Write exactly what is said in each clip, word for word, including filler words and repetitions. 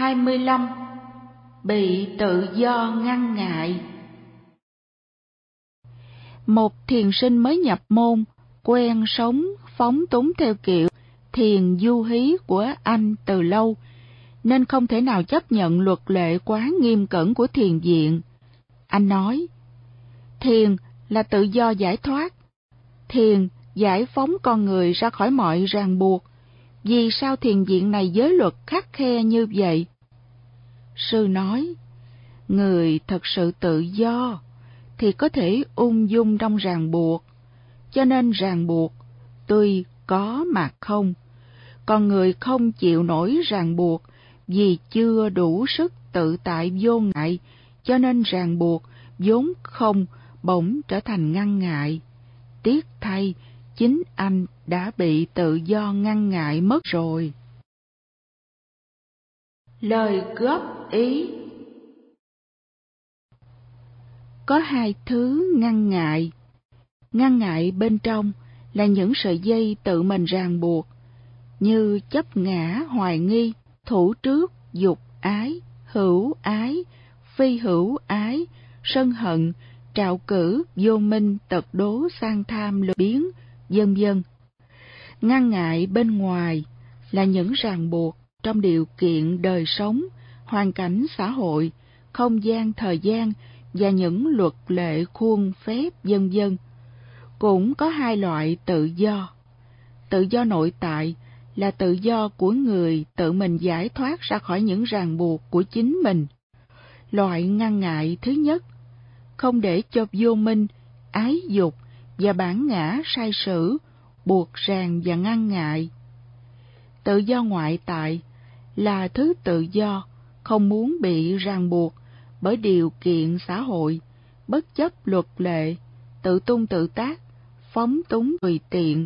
hai mươi lăm. Bị tự do ngăn ngại. Một thiền sinh mới nhập môn, quen sống phóng túng theo kiểu thiền du hí của anh từ lâu, nên không thể nào chấp nhận luật lệ quá nghiêm cẩn của thiền viện. Anh nói, thiền là tự do giải thoát. Thiền giải phóng con người ra khỏi mọi ràng buộc. Vì sao thiền viện này giới luật khắt khe như vậy? Sư nói, người thật sự tự do thì có thể ung dung trong ràng buộc, cho nên ràng buộc tuy có mà không. Còn người không chịu nổi ràng buộc vì chưa đủ sức tự tại vô ngại, cho nên ràng buộc vốn không bỗng trở thành ngăn ngại. Tiếc thay, chính anh đã bị tự do ngăn ngại mất rồi. Lời góp ý. Có hai thứ ngăn ngại. Ngăn ngại bên trong là những sợi dây tự mình ràng buộc, như chấp ngã, hoài nghi, thủ trước, dục ái, hữu ái, phi hữu ái, sân hận, trạo cử, vô minh, tật đố, sang tham, lười biếng, vân vân. Ngăn ngại bên ngoài là những ràng buộc trong điều kiện đời sống, hoàn cảnh xã hội, không gian thời gian và những luật lệ khuôn phép vân vân. Cũng có hai loại tự do. Tự do nội tại là tự do của người tự mình giải thoát ra khỏi những ràng buộc của chính mình. Loại ngăn ngại thứ nhất, không để cho vô minh, ái dục và bản ngã sai sử buộc ràng và ngăn ngại. Tự do ngoại tại là thứ tự do không muốn bị ràng buộc bởi điều kiện xã hội, bất chấp luật lệ, tự tung tự tác, phóng túng tùy tiện.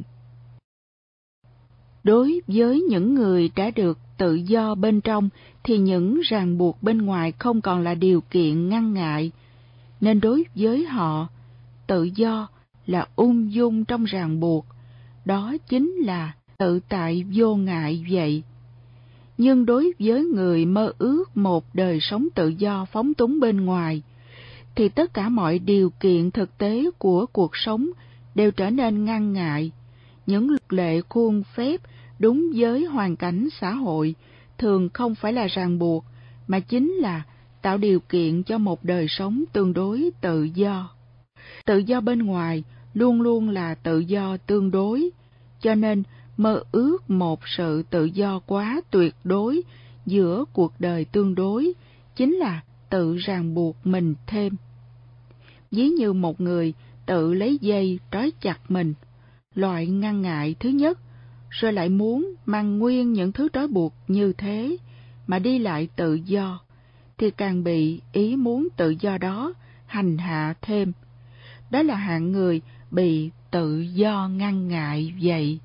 Đối với những người đã được tự do bên trong thì những ràng buộc bên ngoài không còn là điều kiện ngăn ngại, nên đối với họ, tự do là ung dung trong ràng buộc, đó chính là tự tại vô ngại vậy. Nhưng đối với người mơ ước một đời sống tự do phóng túng bên ngoài, thì tất cả mọi điều kiện thực tế của cuộc sống đều trở nên ngăn ngại. Những luật lệ khuôn phép đúng với hoàn cảnh xã hội thường không phải là ràng buộc, mà chính là tạo điều kiện cho một đời sống tương đối tự do. Tự do bên ngoài luôn luôn là tự do tương đối, cho nên mơ ước một sự tự do quá tuyệt đối giữa cuộc đời tương đối chính là tự ràng buộc mình thêm. Ví như một người tự lấy dây trói chặt mình, loại ngăn ngại thứ nhất, rồi lại muốn mang nguyên những thứ trói buộc như thế mà đi lại tự do, thì càng bị ý muốn tự do đó hành hạ thêm. Đó là hạng người bị tự do ngăn ngại vậy.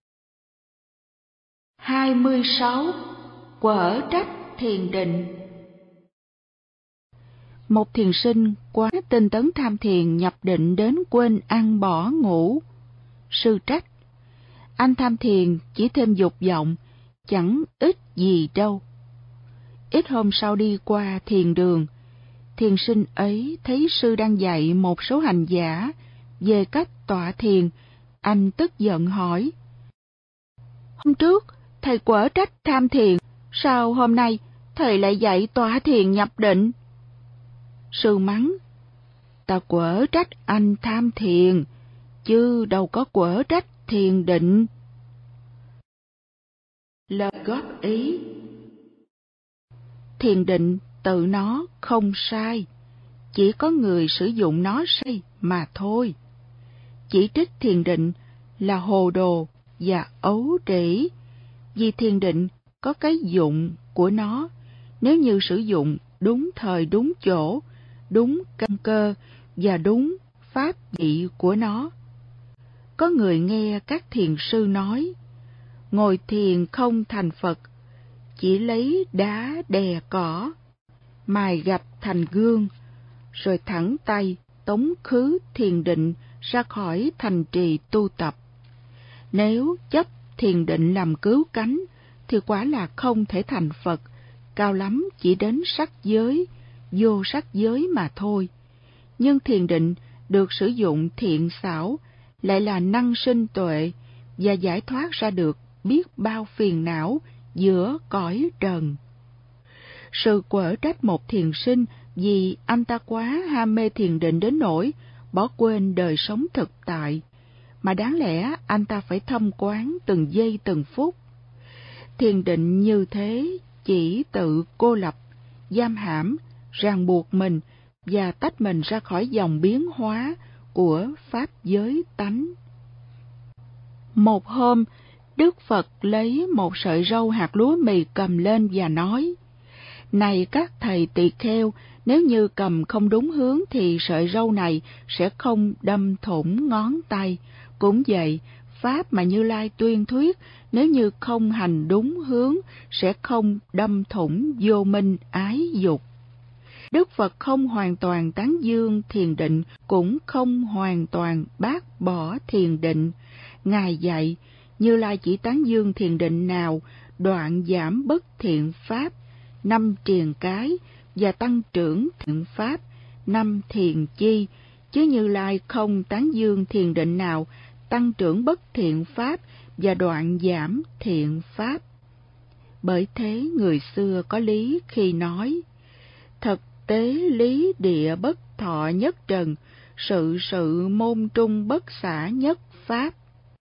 hai mươi sáu. Quở trách thiền định. Một thiền sinh quá tinh tấn tham thiền nhập định đến quên ăn bỏ ngủ. Sư trách, anh tham thiền chỉ thêm dục vọng, chẳng ích gì đâu. Ít hôm sau đi qua thiền đường, thiền sinh ấy thấy sư đang dạy một số hành giả về cách tọa thiền. Anh tức giận hỏi, hôm trước thầy quở trách tham thiền, sao hôm nay thầy lại dạy tọa thiền nhập định? Sư mắng, ta quở trách anh tham thiền, chứ đâu có quở trách thiền định. Lời góp ý. Thiền định tự nó không sai, chỉ có người sử dụng nó sai mà thôi. Chỉ trích thiền định là hồ đồ và ấu trĩ, vì thiền định có cái dụng của nó, nếu như sử dụng đúng thời đúng chỗ, đúng căn cơ và đúng pháp vị của nó. Có người nghe các thiền sư nói, ngồi thiền không thành Phật, chỉ lấy đá đè cỏ, mài gạch thành gương, rồi thẳng tay tống khứ thiền định ra khỏi thành trì tu tập. Nếu chấp thiền định làm cứu cánh, thì quả là không thể thành Phật, cao lắm chỉ đến sắc giới, vô sắc giới mà thôi. Nhưng thiền định được sử dụng thiện xảo, lại là năng sinh tuệ và giải thoát ra được biết bao phiền não giữa cõi trần. Sự quở trách một thiền sinh vì anh ta quá ham mê thiền định đến nỗi bỏ quên đời sống thực tại, mà đáng lẽ anh ta phải thâm quán từng giây từng phút. Thiền định như thế chỉ tự cô lập, giam hãm, ràng buộc mình và tách mình ra khỏi dòng biến hóa của pháp giới tánh. Một hôm, Đức Phật lấy một sợi râu hạt lúa mì cầm lên và nói: Này các thầy tỳ kheo, nếu như cầm không đúng hướng thì sợi râu này sẽ không đâm thủng ngón tay. Cũng vậy, pháp mà Như Lai tuyên thuyết, nếu như không hành đúng hướng sẽ không đâm thủng vô minh ái dục. Đức Phật không hoàn toàn tán dương thiền định, cũng không hoàn toàn bác bỏ thiền định. Ngài dạy, Như Lai chỉ tán dương thiền định nào đoạn giảm bất thiện pháp, năm triền cái, và tăng trưởng thiện pháp, năm thiền chi, chứ Như Lai không tán dương thiền định nào tăng trưởng bất thiện pháp và đoạn giảm thiện pháp. Bởi thế người xưa có lý khi nói: Thực tế lý địa bất thọ nhất trần, sự sự môn trung bất xả nhất pháp.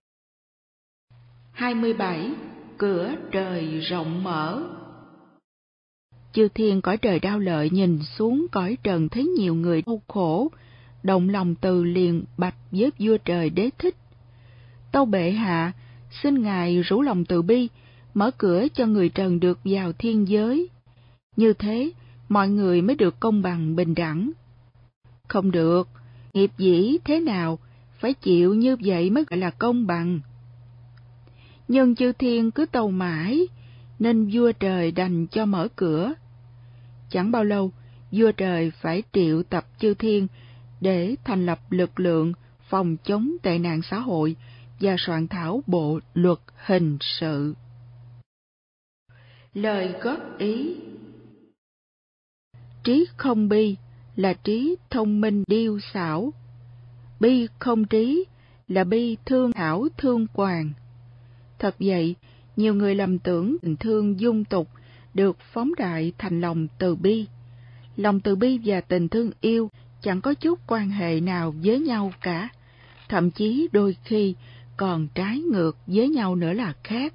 hai mươi bảy. Cửa trời rộng mở. Chư thiên cõi trời Đao Lợi nhìn xuống cõi trần thấy nhiều người đau khổ, động lòng từ liền bạch với vua trời Đế Thích: Tâu bệ hạ, xin ngài rủ lòng từ bi, mở cửa cho người trần được vào thiên giới. Như thế, mọi người mới được công bằng bình đẳng. Không được, nghiệp dĩ thế nào, phải chịu như vậy mới gọi là công bằng. Nhưng chư thiên cứ tâu mãi, nên vua trời đành cho mở cửa. Chẳng bao lâu, vua trời phải triệu tập chư thiên để thành lập lực lượng phòng chống tệ nạn xã hội và soạn thảo bộ luật hình sự. Lời góp ý: Trí không bi là trí thông minh điêu xảo, bi không trí là bi thương hảo thương quàng. Thật vậy, nhiều người lầm tưởng tình thương dung tục được phóng đại thành lòng từ bi. Lòng từ bi và tình thương yêu chẳng có chút quan hệ nào với nhau cả, thậm chí đôi khi còn trái ngược với nhau nữa là khác.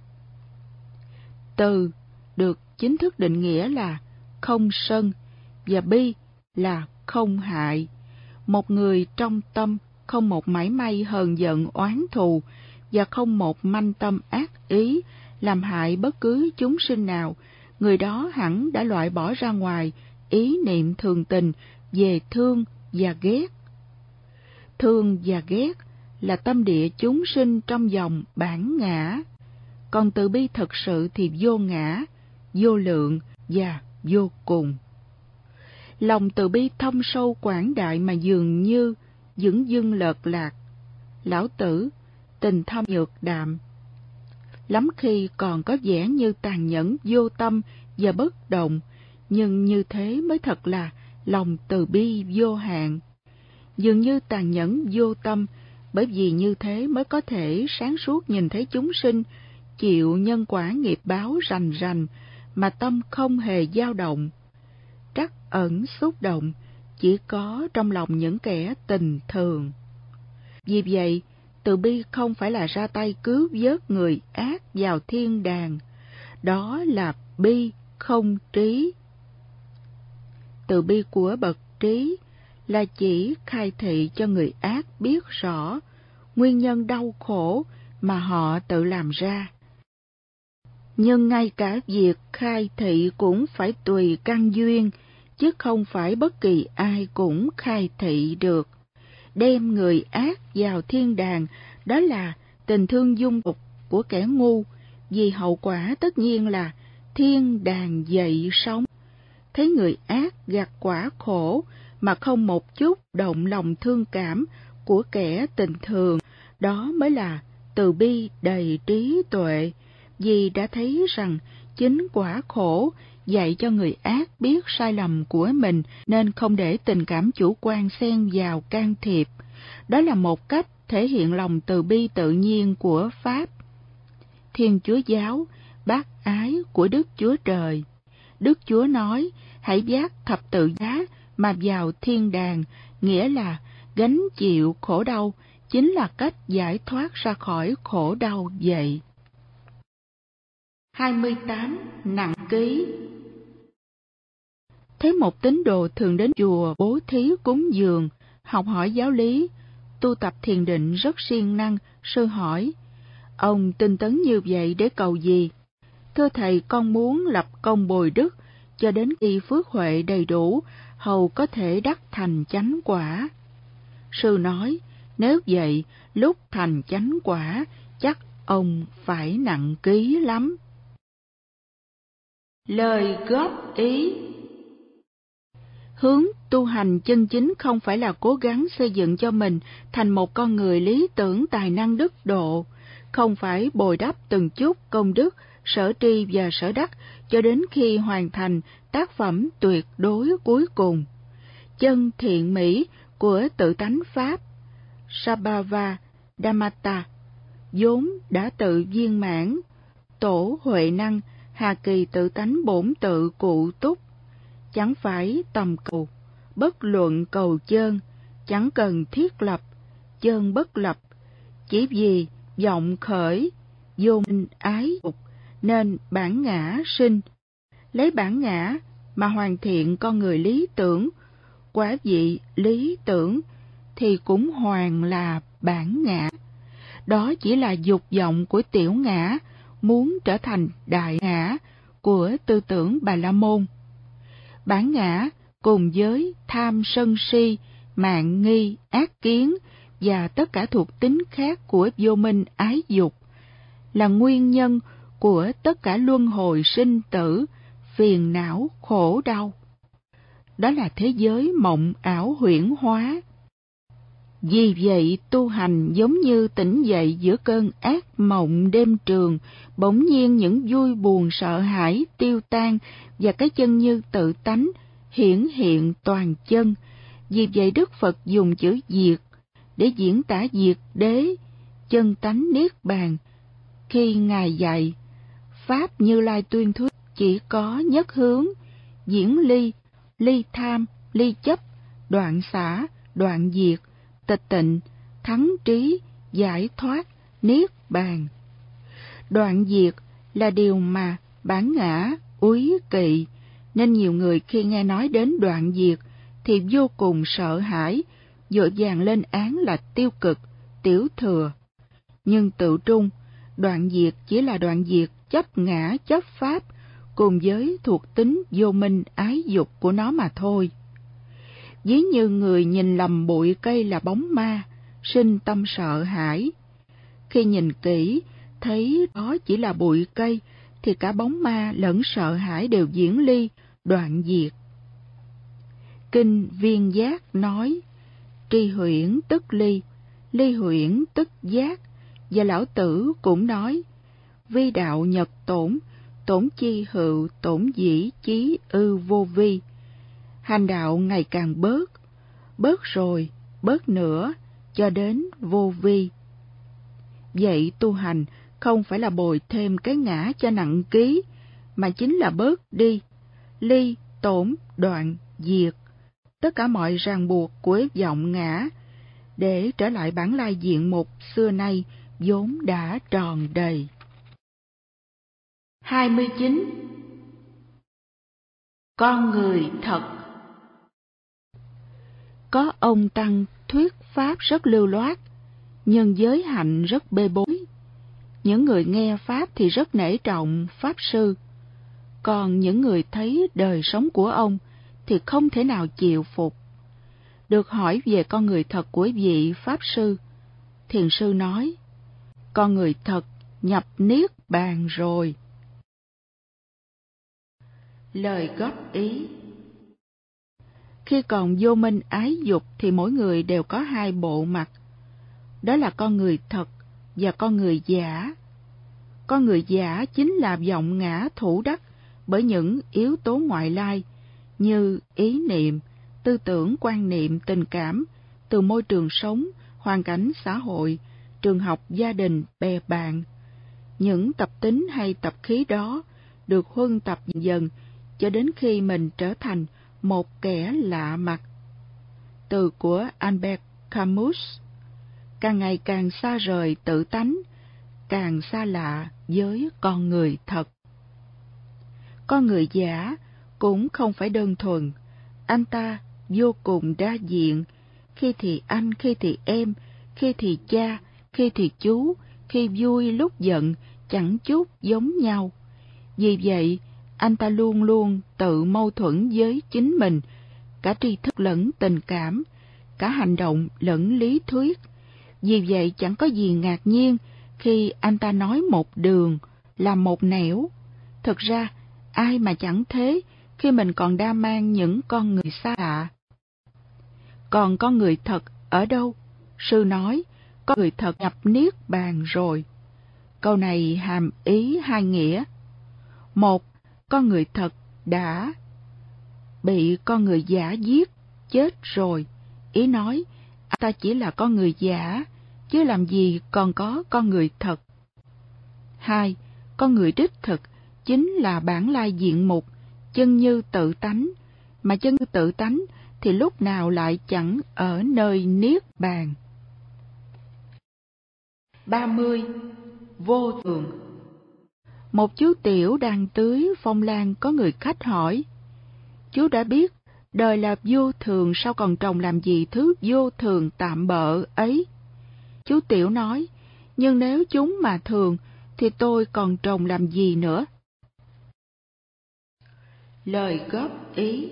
Từ được chính thức định nghĩa là không sân và bi là không hại. Một người trong tâm không một mảy may hờn giận oán thù và không một manh tâm ác ý làm hại bất cứ chúng sinh nào, người đó hẳn đã loại bỏ ra ngoài ý niệm thường tình về thương và ghét. Thương và ghét là tâm địa chúng sinh trong dòng bản ngã, còn từ bi thật sự thì vô ngã, vô lượng và vô cùng. Lòng từ bi thâm sâu quảng đại mà dường như dửng dưng lợt lạc. Lão Tử, tình thâm nhược đạm, lắm khi còn có vẻ như tàn nhẫn vô tâm và bất động, nhưng như thế mới thật là lòng từ bi vô hạn. Dường như tàn nhẫn vô tâm, bởi vì như thế mới có thể sáng suốt nhìn thấy chúng sinh chịu nhân quả nghiệp báo rành rành mà tâm không hề dao động. Trắc ẩn xúc động chỉ có trong lòng những kẻ tình thường. Vì vậy, từ bi không phải là ra tay cứu vớt người ác vào thiên đàng, đó là bi không trí. Từ bi của bậc trí là chỉ khai thị cho người ác biết rõ nguyên nhân đau khổ mà họ tự làm ra. Nhưng ngay cả việc khai thị cũng phải tùy căn duyên, chứ không phải bất kỳ ai cũng khai thị được. Đem người ác vào thiên đàng, đó là tình thương dung tục của kẻ ngu, vì hậu quả tất nhiên là thiên đàng dậy sóng. Thấy người ác gặt quả khổ mà không một chút động lòng thương cảm của kẻ tình thường, đó mới là từ bi đầy trí tuệ, vì đã thấy rằng chính quả khổ dạy cho người ác biết sai lầm của mình nên không để tình cảm chủ quan xen vào can thiệp. Đó là một cách thể hiện lòng từ bi tự nhiên của Pháp. Thiên Chúa giáo, bác ái của Đức Chúa Trời. Đức Chúa nói, hãy vác thập tự giá mà vào thiên đàng, nghĩa là gánh chịu khổ đau, chính là cách giải thoát ra khỏi khổ đau vậy. hai mươi tám. Nặng ký. Thấy một tín đồ thường đến chùa bố thí cúng dường, học hỏi giáo lý, tu tập thiền định rất siêng năng, sư hỏi, ông tinh tấn như vậy để cầu gì? Thưa thầy, con muốn lập công bồi đức, cho đến khi phước huệ đầy đủ, hầu có thể đắc thành chánh quả. Sư nói, nếu vậy, lúc thành chánh quả, chắc ông phải nặng ký lắm. Lời góp ý. Hướng tu hành chân chính không phải là cố gắng xây dựng cho mình thành một con người lý tưởng tài năng đức độ, không phải bồi đắp từng chút công đức, sở tri và sở đắc cho đến khi hoàn thành tác phẩm tuyệt đối cuối cùng. Chân thiện mỹ của tự tánh Pháp, Sabhava Dhammata, vốn đã tự viên mãn, tổ huệ năng, hà kỳ tự tánh bổn tự cụ túc, chẳng phải tầm cầu, bất luận cầu chơn, chẳng cần thiết lập, chơn bất lập, chỉ vì vọng khởi, vô minh ái dục, nên bản ngã sinh. Lấy bản ngã mà hoàn thiện con người lý tưởng, quả vị lý tưởng thì cũng hoàn là bản ngã. Đó chỉ là dục vọng của tiểu ngã, muốn trở thành đại ngã của tư tưởng Bà La Môn. Bản ngã cùng với tham sân si, mạn nghi, ác kiến và tất cả thuộc tính khác của vô minh ái dục là nguyên nhân của tất cả luân hồi sinh tử, phiền não, khổ đau. Đó là thế giới mộng ảo huyễn hóa. Vì vậy, tu hành giống như tỉnh dậy giữa cơn ác mộng đêm trường, bỗng nhiên những vui buồn sợ hãi tiêu tan và cái chân như tự tánh hiển hiện toàn chân. Vì vậy Đức Phật dùng chữ diệt để diễn tả diệt đế, chân tánh niết bàn. Khi Ngài dạy, Pháp Như Lai tuyên thuyết chỉ có nhất hướng, diễn ly, ly tham, ly chấp, đoạn xả, đoạn diệt, tịch tịnh, thắng trí, giải thoát, niết bàn. Đoạn diệt là điều mà bản ngã úy kỵ, nên nhiều người khi nghe nói đến đoạn diệt thì vô cùng sợ hãi, vội vàng lên án là tiêu cực, tiểu thừa. Nhưng tự trung, đoạn diệt chỉ là đoạn diệt chấp ngã chấp pháp cùng với thuộc tính vô minh ái dục của nó mà thôi. Ví như người nhìn lầm bụi cây là bóng ma, sinh tâm sợ hãi. Khi nhìn kỹ, thấy đó chỉ là bụi cây, thì cả bóng ma lẫn sợ hãi đều diễn ly, đoạn diệt. Kinh Viên Giác nói, tri huyễn tức ly, ly huyễn tức giác, và Lão Tử cũng nói, vi đạo nhật tổn, tổn chi hữu, tổn dĩ chí ư vô vi. Hành đạo ngày càng bớt, bớt rồi, bớt nữa, cho đến vô vi. Vậy tu hành không phải là bồi thêm cái ngã cho nặng ký, mà chính là bớt đi, ly, tổn, đoạn, diệt, tất cả mọi ràng buộc của vọng ngã, để trở lại bản lai diện mục xưa nay vốn đã tròn đầy. hai mươi chín. Con người thật. Có ông Tăng thuyết Pháp rất lưu loát, nhưng giới hạnh rất bê bối. Những người nghe Pháp thì rất nể trọng Pháp Sư, còn những người thấy đời sống của ông thì không thể nào chịu phục. Được hỏi về con người thật của vị Pháp Sư, Thiền Sư nói, con người thật nhập Niết Bàn rồi. Lời góp ý. Khi còn vô minh ái dục thì mỗi người đều có hai bộ mặt. Đó là con người thật và con người giả. Con người giả chính là vọng ngã thủ đắc, bởi những yếu tố ngoại lai như ý niệm, tư tưởng, quan niệm, tình cảm, từ môi trường sống, hoàn cảnh xã hội, trường học, gia đình, bè bạn. Những tập tính hay tập khí đó được huân tập dần dần cho đến khi mình trở thành một kẻ lạ mặt. Từ của Albert Camus. Càng ngày càng xa rời tự tánh, càng xa lạ với con người thật. Con người giả cũng không phải đơn thuần, anh ta vô cùng đa diện, khi thì anh, khi thì em, khi thì cha, khi thì chú, khi vui lúc giận, chẳng chút giống nhau. Vì vậy, anh ta luôn luôn tự mâu thuẫn với chính mình, cả tri thức lẫn tình cảm, cả hành động lẫn lý thuyết. Vì vậy chẳng có gì ngạc nhiên khi anh ta nói một đường là một nẻo. Thực ra, ai mà chẳng thế khi mình còn đa mang những con người xa lạ. Còn con người thật ở đâu? Sư nói, con người thật nhập niết bàn rồi. Câu này hàm ý hai nghĩa. Một, con người thật đã bị con người giả giết, chết rồi. Ý nói, anh ta chỉ là con người giả, chứ làm gì còn có con người thật. Hai, con người đích thực chính là bản lai diện mục, chân như tự tánh, mà chân như tự tánh thì lúc nào lại chẳng ở nơi niết bàn. ba mươi. Vô thường. Một chú tiểu đang tưới phong lan có người khách hỏi: chú đã biết đời là vô thường, sao còn trồng làm gì thứ vô thường tạm bợ ấy? Chú tiểu nói: nhưng nếu chúng mà thường thì tôi còn trồng làm gì nữa? Lời góp ý.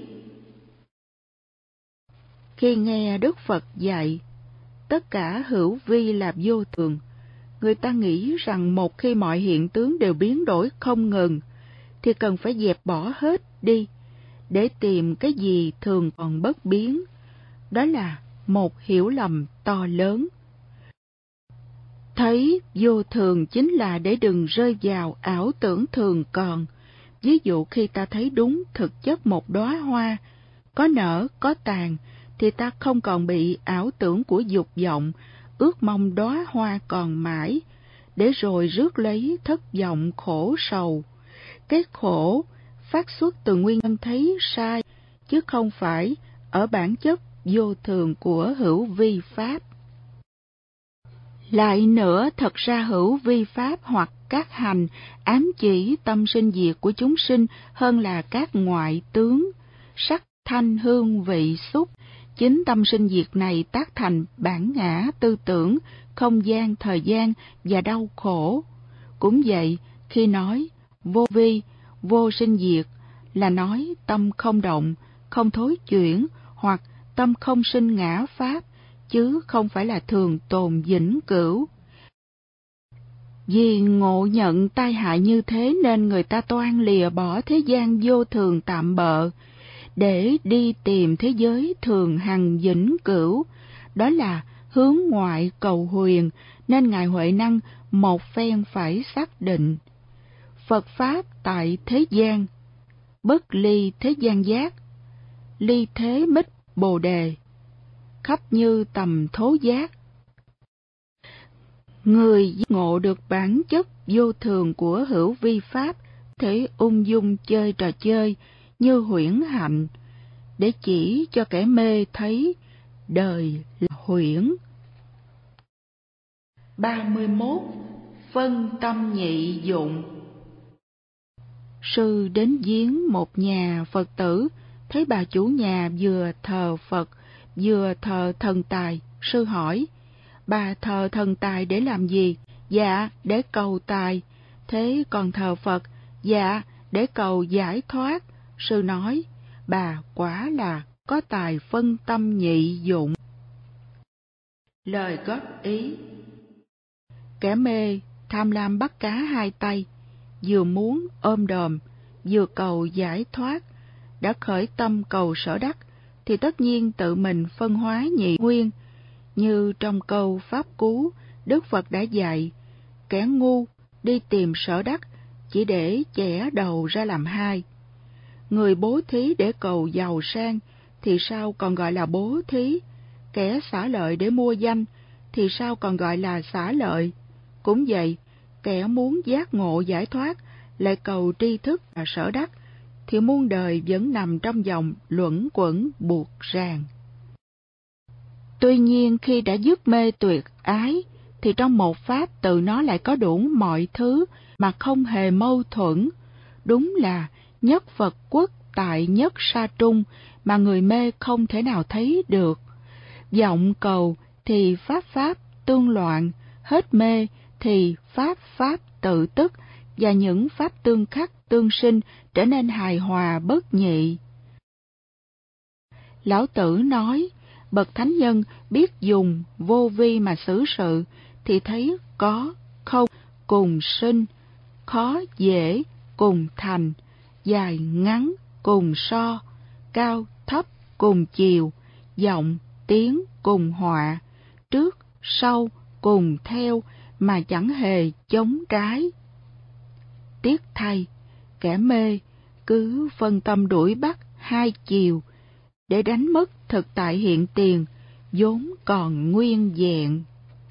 Khi nghe Đức Phật dạy tất cả hữu vi là vô thường, người ta nghĩ rằng một khi mọi hiện tướng đều biến đổi không ngừng, thì cần phải dẹp bỏ hết đi, để tìm cái gì thường còn bất biến. Đó là một hiểu lầm to lớn. Thấy vô thường chính là để đừng rơi vào ảo tưởng thường còn. Ví dụ khi ta thấy đúng thực chất một đóa hoa, có nở, có tàn, thì ta không còn bị ảo tưởng của dục vọng, ước mong đóa hoa còn mãi, để rồi rước lấy thất vọng khổ sầu. Cái khổ phát xuất từ nguyên nhân thấy sai, chứ không phải ở bản chất vô thường của hữu vi pháp. Lại nữa, thật ra hữu vi pháp hoặc các hành ám chỉ tâm sinh diệt của chúng sinh hơn là các ngoại tướng, sắc, thanh, hương, vị, xúc. Chính tâm sinh diệt này tác thành bản ngã tư tưởng, không gian, thời gian và đau khổ. Cũng vậy, khi nói vô vi, vô sinh diệt là nói tâm không động, không thối chuyển, hoặc tâm không sinh ngã pháp, chứ không phải là thường tồn vĩnh cửu. Vì ngộ nhận tai hại như thế nên người ta toan lìa bỏ thế gian vô thường tạm bợ, để đi tìm thế giới thường hằng vĩnh cửu. Đó là hướng ngoại cầu huyền, nên Ngài Huệ Năng một phen phải xác định: Phật Pháp tại thế gian, bất ly thế gian giác, ly thế mít bồ đề, khắp như tầm thố giác. Người ngộ được bản chất vô thường của hữu vi pháp, thể ung dung chơi trò chơi như huyễn hạnh, để chỉ cho kẻ mê thấy đời là huyễn. ba mươi mốt. Phân tâm nhị dụng. Sư đến viếng một nhà Phật tử, thấy bà chủ nhà vừa thờ Phật vừa thờ thần tài. Sư hỏi: bà thờ thần tài để làm gì? Dạ, để cầu tài. Thế còn thờ Phật? Dạ, để cầu giải thoát. Sư nói: bà quả là có tài phân tâm nhị dụng. Lời góp ý. Kẻ mê tham lam bắt cá hai tay, vừa muốn ôm đồm, vừa cầu giải thoát, đã khởi tâm cầu sở đắc, thì tất nhiên tự mình phân hóa nhị nguyên. Như trong câu Pháp Cú, Đức Phật đã dạy: kẻ ngu đi tìm sở đắc, chỉ để chẻ đầu ra làm hai. Người bố thí để cầu giàu sang thì sao còn gọi là bố thí, kẻ xả lợi để mua danh thì sao còn gọi là xả lợi. Cũng vậy, kẻ muốn giác ngộ giải thoát lại cầu tri thức và sở đắc, thì muôn đời vẫn nằm trong vòng luẩn quẩn buộc ràng. Tuy nhiên khi đã dứt mê tuyệt ái, thì trong một pháp tự nó lại có đủ mọi thứ mà không hề mâu thuẫn. Đúng là nhất Phật quốc tại nhất sa trung mà người mê không thể nào thấy được. Vọng cầu thì pháp pháp tương loạn, hết mê thì pháp pháp tự tức, và những pháp tương khắc tương sinh trở nên hài hòa bất nhị. Lão Tử nói, bậc thánh nhân biết dùng vô vi mà xử sự, thì thấy có, không cùng sinh, khó dễ cùng thành, dài ngắn cùng so, cao thấp cùng chiều, vọng tiếng cùng họa, trước sau cùng theo mà chẳng hề chống trái. Tiếc thay, kẻ mê cứ phân tâm đuổi bắt hai chiều để đánh mất thực tại hiện tiền vốn còn nguyên vẹn.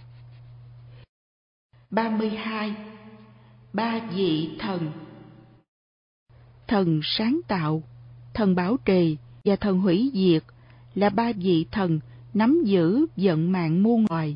ba mươi hai. Ba vị thần. Thần sáng tạo, thần bảo trì và thần hủy diệt là ba vị thần nắm giữ vận mạng muôn loài.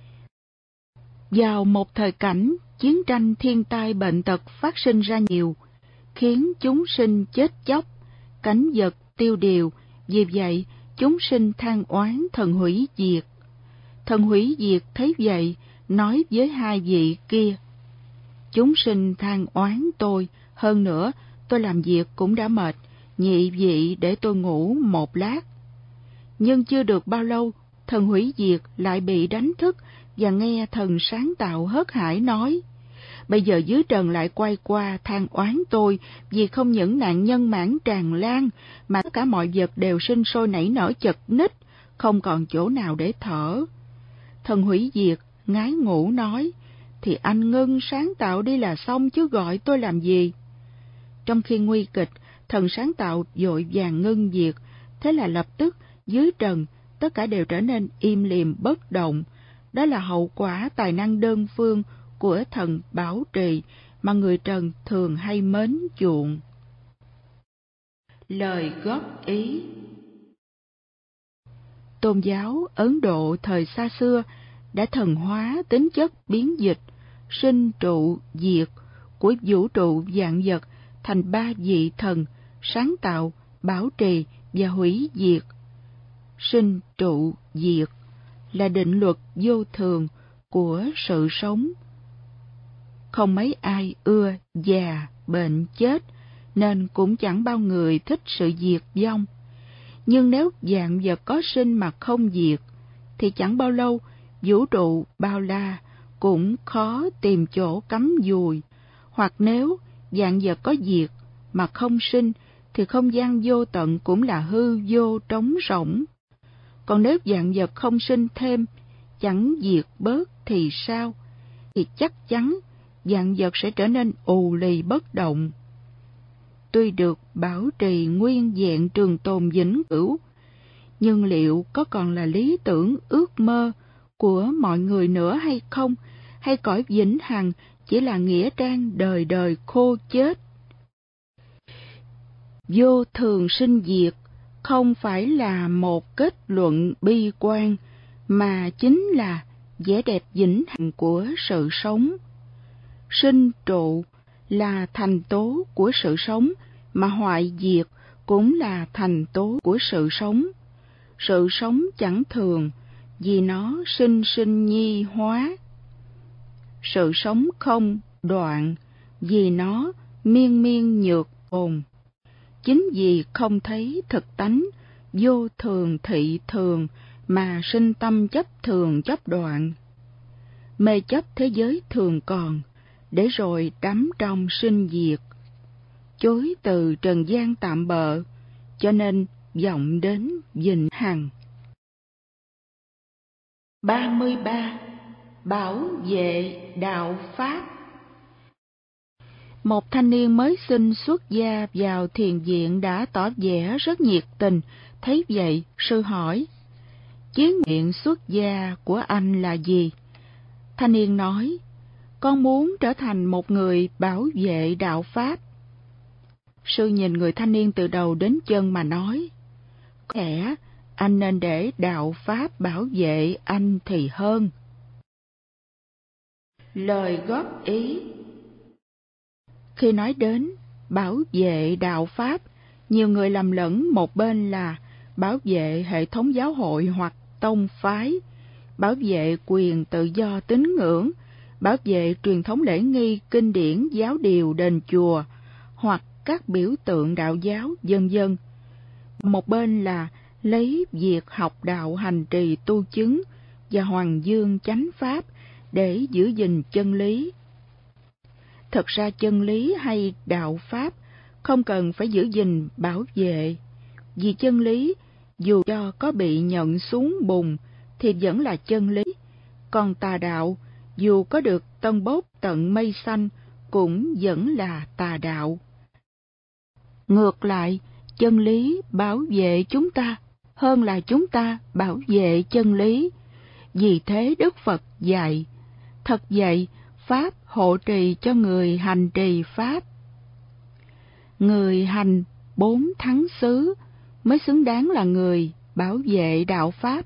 Vào một thời cảnh chiến tranh, thiên tai, bệnh tật phát sinh ra nhiều, khiến chúng sinh chết chóc, cảnh vật tiêu điều. Vì vậy, chúng sinh than oán thần hủy diệt. Thần hủy diệt thấy vậy, nói với hai vị kia: chúng sinh than oán tôi, hơn nữa tôi làm việc cũng đã mệt, nhị vị để tôi ngủ một lát. Nhưng chưa được bao lâu, thần hủy diệt lại bị đánh thức và nghe thần sáng tạo hớt hải nói: bây giờ dưới trần lại quay qua than oán tôi, vì không những nạn nhân mãn tràn lan, mà tất cả mọi vật đều sinh sôi nảy nở chật ních, không còn chỗ nào để thở. Thần hủy diệt ngái ngủ nói: thì anh ngưng sáng tạo đi là xong, chứ gọi tôi làm gì. Trong khi nguy kịch, thần sáng tạo vội vàng ngưng diệt, thế là lập tức dưới trần tất cả đều trở nên im lìm bất động. Đó là hậu quả tài năng đơn phương của thần bảo trì mà người trần thường hay mến chuộng. Lời góp ý. Tôn giáo Ấn Độ thời xa xưa đã thần hóa tính chất biến dịch, sinh trụ diệt của vũ trụ vạn vật thành ba vị thần sáng tạo, bảo trì và hủy diệt. Sinh trụ diệt là định luật vô thường của sự sống. Không mấy ai ưa già, bệnh, chết, nên cũng chẳng bao người thích sự diệt vong. Nhưng nếu vạn vật có sinh mà không diệt, thì chẳng bao lâu vũ trụ bao la cũng khó tìm chỗ cắm dùi. Hoặc nếu vạn vật có diệt mà không sinh, thì không gian vô tận cũng là hư vô trống rỗng. Còn nếu vạn vật không sinh thêm, chẳng diệt bớt thì sao? Thì chắc chắn vạn vật sẽ trở nên ù lì bất động. Tuy được bảo trì nguyên vẹn trường tồn vĩnh cửu, nhưng liệu có còn là lý tưởng ước mơ của mọi người nữa hay không? Hay cõi vĩnh hằng chỉ là nghĩa trang đời đời khô chết? Vô thường sinh diệt không phải là một kết luận bi quan, mà chính là vẻ đẹp vĩnh hằng của sự sống. Sinh trụ là thành tố của sự sống, mà hoại diệt cũng là thành tố của sự sống. Sự sống chẳng thường, vì nó sinh sinh nhi hóa. Sự sống không đoạn, vì nó miên miên nhược tồn. Chính vì không thấy thực tánh, vô thường thị thường, mà sinh tâm chấp thường chấp đoạn. Mê chấp thế giới thường còn, để rồi đắm trong sinh diệt. Chối từ trần gian tạm bợ, cho nên vọng đến vĩnh hằng. ba mươi ba. Bảo vệ đạo Pháp. Một thanh niên mới xin xuất gia vào thiền viện đã tỏ vẻ rất nhiệt tình. Thấy vậy, sư hỏi, chí nguyện xuất gia của anh là gì? Thanh niên nói, con muốn trở thành một người bảo vệ đạo Pháp. Sư nhìn người thanh niên từ đầu đến chân mà nói, có lẽ anh nên để đạo Pháp bảo vệ anh thì hơn. Lời góp ý. Khi nói đến bảo vệ đạo Pháp, nhiều người lầm lẫn một bên là bảo vệ hệ thống giáo hội hoặc tông phái, bảo vệ quyền tự do tín ngưỡng, bảo vệ truyền thống lễ nghi, kinh điển, giáo điều, đền chùa, hoặc các biểu tượng đạo giáo, vân vân. Một bên là lấy việc học đạo hành trì tu chứng và hoàng dương chánh pháp để giữ gìn chân lý. Thật ra chân lý hay đạo Pháp không cần phải giữ gìn bảo vệ, vì chân lý dù cho có bị nhận xuống bùn thì vẫn là chân lý, còn tà đạo dù có được tân bốc tận mây xanh cũng vẫn là tà đạo. Ngược lại, chân lý bảo vệ chúng ta hơn là chúng ta bảo vệ chân lý. Vì thế Đức Phật dạy, thật vậy, Pháp hộ trì cho người hành trì Pháp. Người hành bốn thắng xứ mới xứng đáng là người bảo vệ đạo Pháp.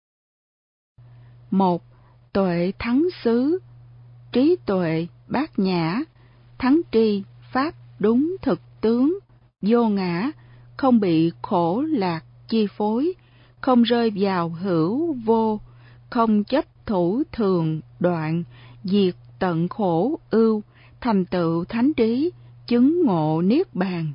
Một, tuệ thắng xứ, trí tuệ bát nhã, thắng tri Pháp đúng thực tướng, vô ngã, không bị khổ lạc chi phối, không rơi vào hữu vô, không chấp thủ thường đoạn, diệt tận khổ ưu, thành tựu thánh trí, chứng ngộ niết bàn.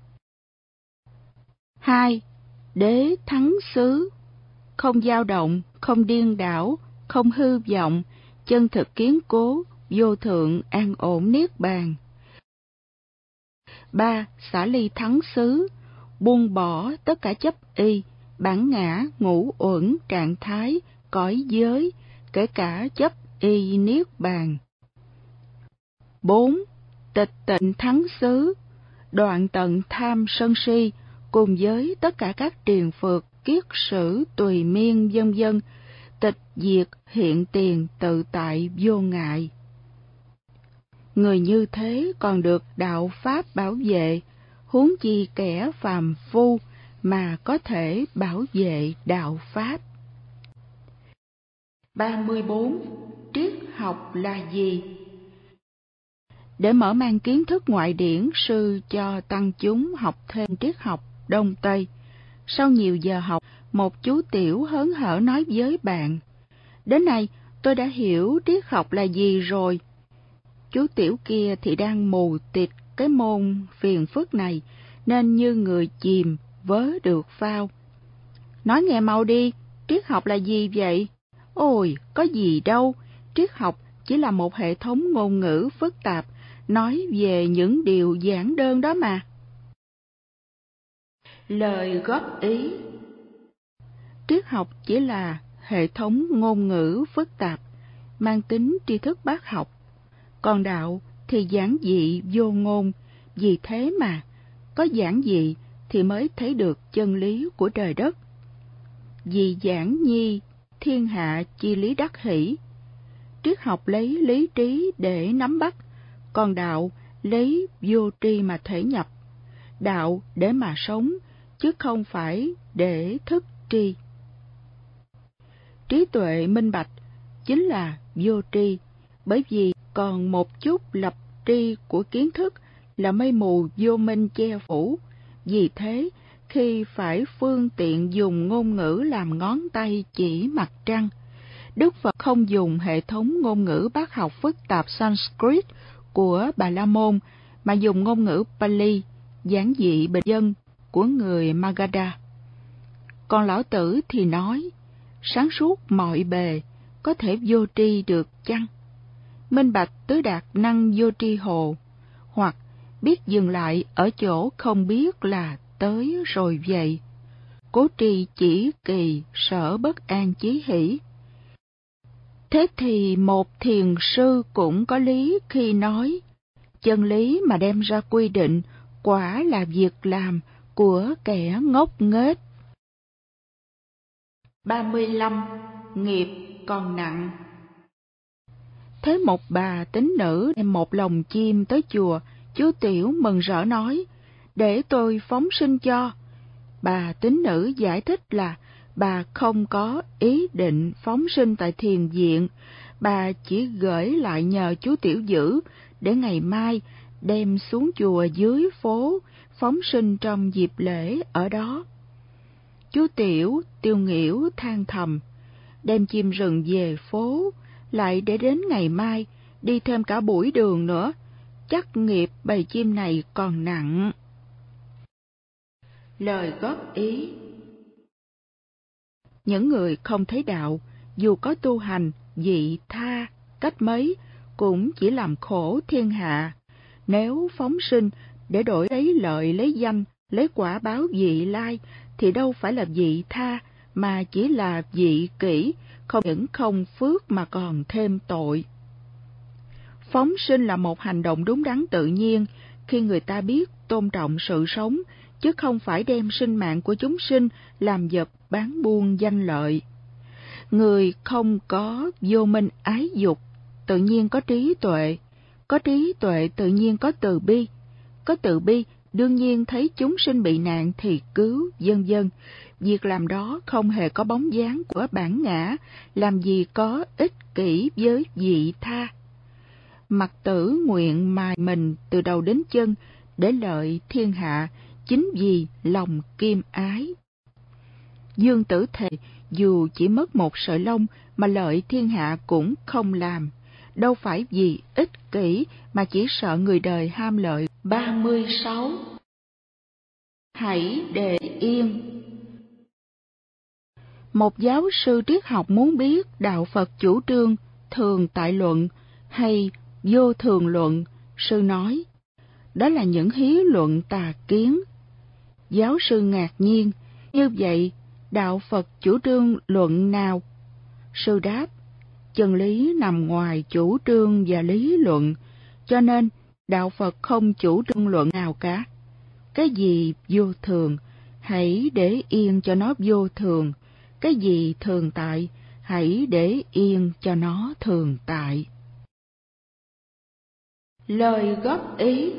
Hai, đế thắng xứ, không dao động, không điên đảo, không hư vọng, chân thực kiên cố, vô thượng an ổn niết bàn. Ba, xả ly thắng xứ, buông bỏ tất cả chấp y, bản ngã, ngũ uẩn, trạng thái, cõi giới, kể cả chấp y niết bàn. Bốn, tịch tịnh thắng xứ, đoạn tận tham sân si, cùng với tất cả các triền phược, kiết sử, tùy miên, vân vân, tịch diệt hiện tiền tự tại vô ngại. Người như thế còn được đạo Pháp bảo vệ, huống chi kẻ phàm phu mà có thể bảo vệ đạo Pháp. ba mươi bốn. Triết học là gì? Để mở mang kiến thức ngoại điển, sư cho tăng chúng học thêm triết học Đông Tây. Sau nhiều giờ học, một chú tiểu hớn hở nói với bạn, đến nay tôi đã hiểu triết học là gì rồi. Chú tiểu kia thì đang mù tịt cái môn phiền phức này, nên như người chìm vớ được phao. Nói nghe mau đi, triết học là gì vậy? Ôi, có gì đâu, triết học chỉ là một hệ thống ngôn ngữ phức tạp, nói về những điều giản đơn đó mà. Lời góp ý. Triết học chỉ là hệ thống ngôn ngữ phức tạp, mang tính tri thức bác học. Còn đạo thì giản dị vô ngôn, vì thế mà có giản dị thì mới thấy được chân lý của trời đất. Vì giản nhi, thiên hạ chi lý đắc hỷ. Triết học lấy lý trí để nắm bắt, còn đạo lấy vô tri mà thể nhập. Đạo để mà sống, chứ không phải để thức tri. Trí tuệ minh bạch chính là vô tri, bởi vì còn một chút lập tri của kiến thức là mây mù vô minh che phủ. Vì thế, khi phải phương tiện dùng ngôn ngữ làm ngón tay chỉ mặt trăng, Đức Phật không dùng hệ thống ngôn ngữ bác học phức tạp Sanskrit của Bà La Môn, mà dùng ngôn ngữ Pali, giản dị bình dân của người Magadha. Còn Lão Tử thì nói, sáng suốt mọi bề, có thể vô tri được chăng? Minh bạch tứ đạt năng vô tri hồ, hoặc biết dừng lại ở chỗ không biết là tới rồi vậy. Cố tri chỉ kỳ, sở bất an chí hỷ. Thế thì một thiền sư cũng có lý khi nói, Chân lý mà đem ra quy định quả là việc làm của kẻ ngốc nghếch. ba mươi lăm. Nghiệp còn nặng. Thế một bà tín nữ đem một lồng chim tới chùa, chú Tiểu mừng rỡ nói, để tôi phóng sinh cho. Bà tín nữ giải thích là bà không có ý định phóng sinh tại thiền viện, bà chỉ gửi lại nhờ chú Tiểu giữ để ngày mai đem xuống chùa dưới phố phóng sinh trong dịp lễ ở đó. Chú Tiểu tiêu nghỉu than thầm, đem chim rừng về phố, lại để đến ngày mai đi thêm cả buổi đường nữa, chắc nghiệp bầy chim này còn nặng. Lời góp ý. Những người không thấy đạo, dù có tu hành, vị tha, cách mấy, cũng chỉ làm khổ thiên hạ. Nếu phóng sinh để đổi lấy lợi lấy danh, lấy quả báo vị lai, thì đâu phải là vị tha, mà chỉ là vị kỷ, không những không phước mà còn thêm tội. Phóng sinh là một hành động đúng đắn tự nhiên, khi người ta biết tôn trọng sự sống, chứ không phải đem sinh mạng của chúng sinh làm vật bán buôn danh lợi. Người không có vô minh ái dục, tự nhiên có trí tuệ, có trí tuệ tự nhiên có từ bi, có từ bi đương nhiên thấy chúng sinh bị nạn thì cứu, vân vân. Việc làm đó không hề có bóng dáng của bản ngã, làm gì có ích kỷ với vị tha. Mặc tử nguyện mài mình từ đầu đến chân để lợi thiên hạ, chính vì lòng kim ái. Dương Tử thề, dù chỉ mất một sợi lông mà lợi thiên hạ cũng không làm, đâu phải vì ích kỷ mà chỉ sợ người đời ham lợi. ba mươi sáu. Hãy để yên. Một giáo sư triết học muốn biết đạo Phật chủ trương thường tại luận hay vô thường luận, sư nói, đó là những hí luận tà kiến. Giáo sư ngạc nhiên, như vậy đạo Phật chủ trương luận nào? Sư đáp, chân lý nằm ngoài chủ trương và lý luận, cho nên đạo Phật không chủ trương luận nào cả. Cái gì vô thường, hãy để yên cho nó vô thường. Cái gì thường tại, hãy để yên cho nó thường tại. Lời góp ý.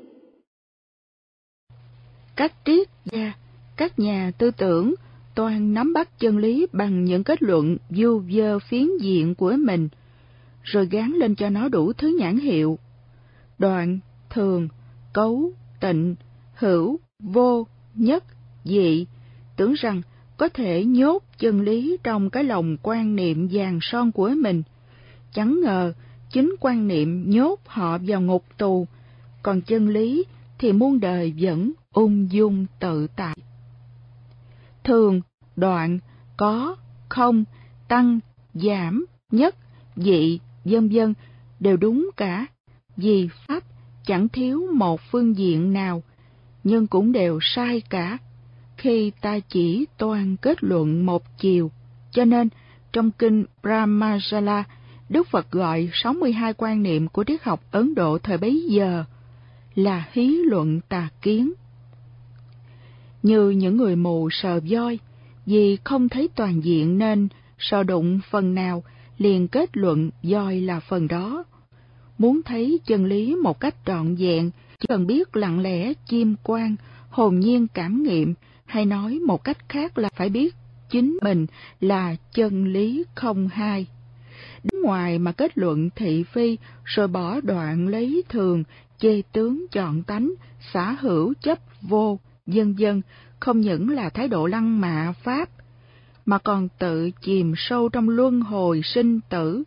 Các triết gia, các nhà tư tưởng toàn nắm bắt chân lý bằng những kết luận vu vơ phiến diện của mình, rồi gán lên cho nó đủ thứ nhãn hiệu. Đoạn, thường, cấu, tịnh, hữu, vô, nhất, dị, tưởng rằng có thể nhốt chân lý trong cái lòng quan niệm vàng son của mình. Chẳng ngờ chính quan niệm nhốt họ vào ngục tù, còn chân lý thì muôn đời vẫn ung dung tự tại. Thường, đoạn, có, không, tăng, giảm, nhất, dị, vân vân đều đúng cả, vì pháp chẳng thiếu một phương diện nào, nhưng cũng đều sai cả, khi ta chỉ toan kết luận một chiều. Cho nên, trong kinh Brahmajala, Đức Phật gọi sáu mươi hai quan niệm của triết học Ấn Độ thời bấy giờ là hí luận tà kiến. Như những người mù sờ voi, vì không thấy toàn diện nên sờ đụng phần nào liền kết luận voi là phần đó. Muốn thấy chân lý một cách trọn vẹn, chỉ cần biết lặng lẽ chiêm quan, hồn nhiên cảm nghiệm, hay nói một cách khác là phải biết chính mình là chân lý không hai. Đứng ngoài mà kết luận thị phi, rồi bỏ đoạn lấy thường, chê tướng chọn tánh, xả hữu chấp vô, vân vân, không những là thái độ lăng mạ pháp, mà còn tự chìm sâu trong luân hồi sinh tử.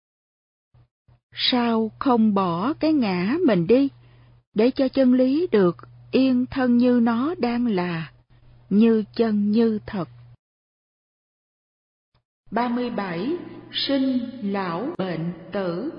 Sao không bỏ cái ngã mình đi, để cho chân lý được yên thân như nó đang là, như chân như thật. ba mươi bảy. Sinh, lão, bệnh, tử.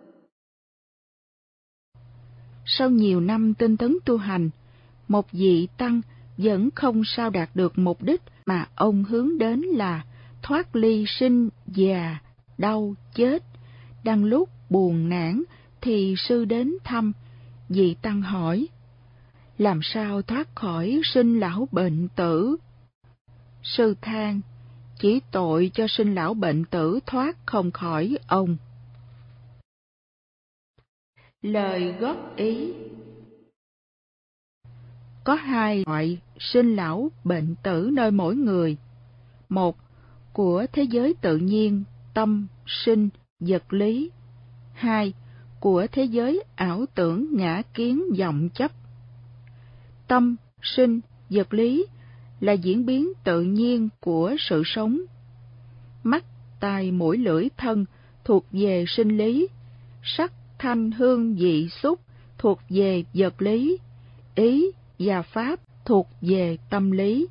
Sau nhiều năm tinh tấn tu hành, một vị tăng vẫn không sao đạt được mục đích mà ông hướng đến là thoát ly sinh, già, đau, chết. Đang lúc buồn nản thì sư đến thăm, Vị tăng hỏi, làm sao thoát khỏi sinh lão bệnh tử? Sư than, chỉ tội cho sinh lão bệnh tử thoát không khỏi ông. Lời góp ý. Có hai loại sinh lão bệnh tử nơi mỗi người. Một, của thế giới tự nhiên, tâm, sinh, vật lý. Hai, của thế giới ảo tưởng ngã kiến vọng chấp. Tâm, sinh, vật lý là diễn biến tự nhiên của sự sống. Mắt, tai, mũi, lưỡi, thân thuộc về sinh lý. Sắc, thanh, hương, vị, xúc thuộc về vật lý. Ý và pháp thuộc về tâm lý.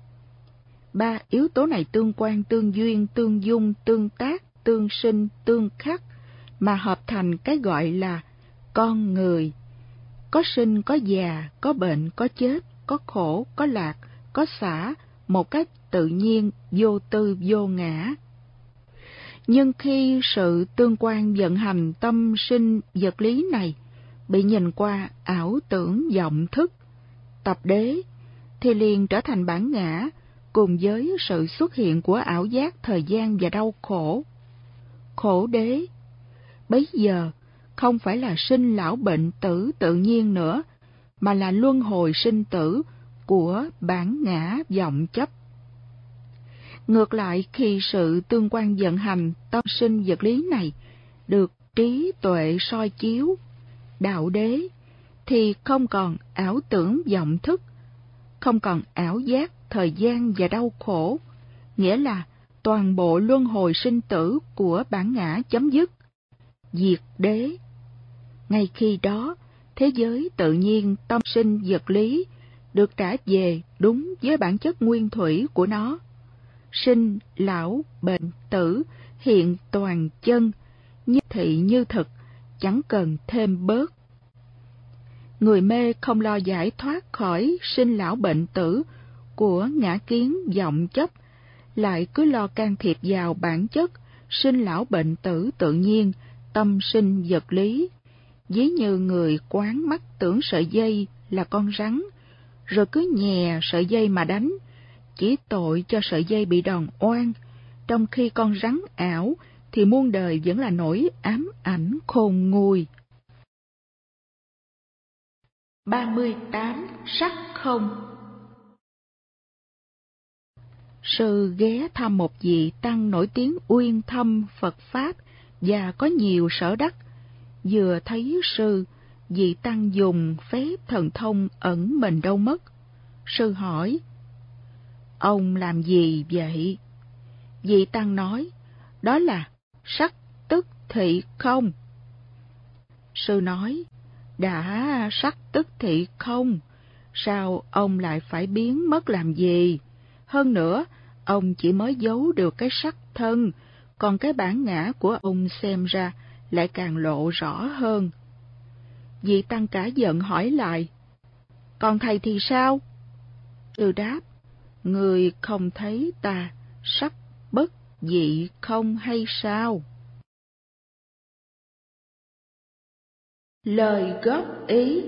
Ba yếu tố này tương quan, tương duyên, tương dung, tương tác, tương sinh, tương khắc mà hợp thành cái gọi là con người. Có sinh, có già, có bệnh, có chết, có khổ, có lạc, có xả, một cách tự nhiên, vô tư, vô ngã. Nhưng khi sự tương quan vận hành tâm sinh vật lý này bị nhìn qua ảo tưởng vọng thức, tập đế, thì liền trở thành bản ngã, cùng với sự xuất hiện của ảo giác thời gian và đau khổ. Khổ đế, bấy giờ không phải là sinh lão bệnh tử tự nhiên nữa, mà là luân hồi sinh tử của bản ngã vọng chấp. Ngược lại, khi sự tương quan vận hành tâm sinh vật lý này được trí tuệ soi chiếu, đạo đế, thì không còn ảo tưởng vọng thức, không còn ảo giác thời gian và đau khổ, nghĩa là toàn bộ luân hồi sinh tử của bản ngã chấm dứt, diệt đế. Ngay khi đó, thế giới tự nhiên tâm sinh vật lý được trả về đúng với bản chất nguyên thủy của nó. Sinh, lão, bệnh, tử hiện toàn chân, như thị như thực, chẳng cần thêm bớt. Người mê không lo giải thoát khỏi sinh lão bệnh tử của ngã kiến vọng chấp, lại cứ lo can thiệp vào bản chất sinh lão bệnh tử tự nhiên, tâm sinh vật lý. Ví như người quán mắt tưởng sợi dây là con rắn, rồi cứ nhè sợi dây mà đánh, chỉ tội cho sợi dây bị đòn oan, trong khi con rắn ảo thì muôn đời vẫn là nỗi ám ảnh khôn nguôi. ba mươi tám. Sắc không. Sư ghé thăm một vị tăng nổi tiếng uyên thâm Phật Pháp và có nhiều sở đắc. Vừa thấy sư, vị tăng dùng phép thần thông ẩn mình đâu mất. Sư hỏi, ông làm gì vậy? Vị tăng nói, đó là sắc tức thị không. Sư nói, đã sắc tức thị không, sao ông lại phải biến mất làm gì? Hơn nữa, ông chỉ mới giấu được cái sắc thân, còn cái bản ngã của ông xem ra lại càng lộ rõ hơn. Vị tăng cả giận hỏi lại, còn thầy thì sao? Sư đáp, người không thấy ta sắc bất dị không hay sao? Lời góp ý.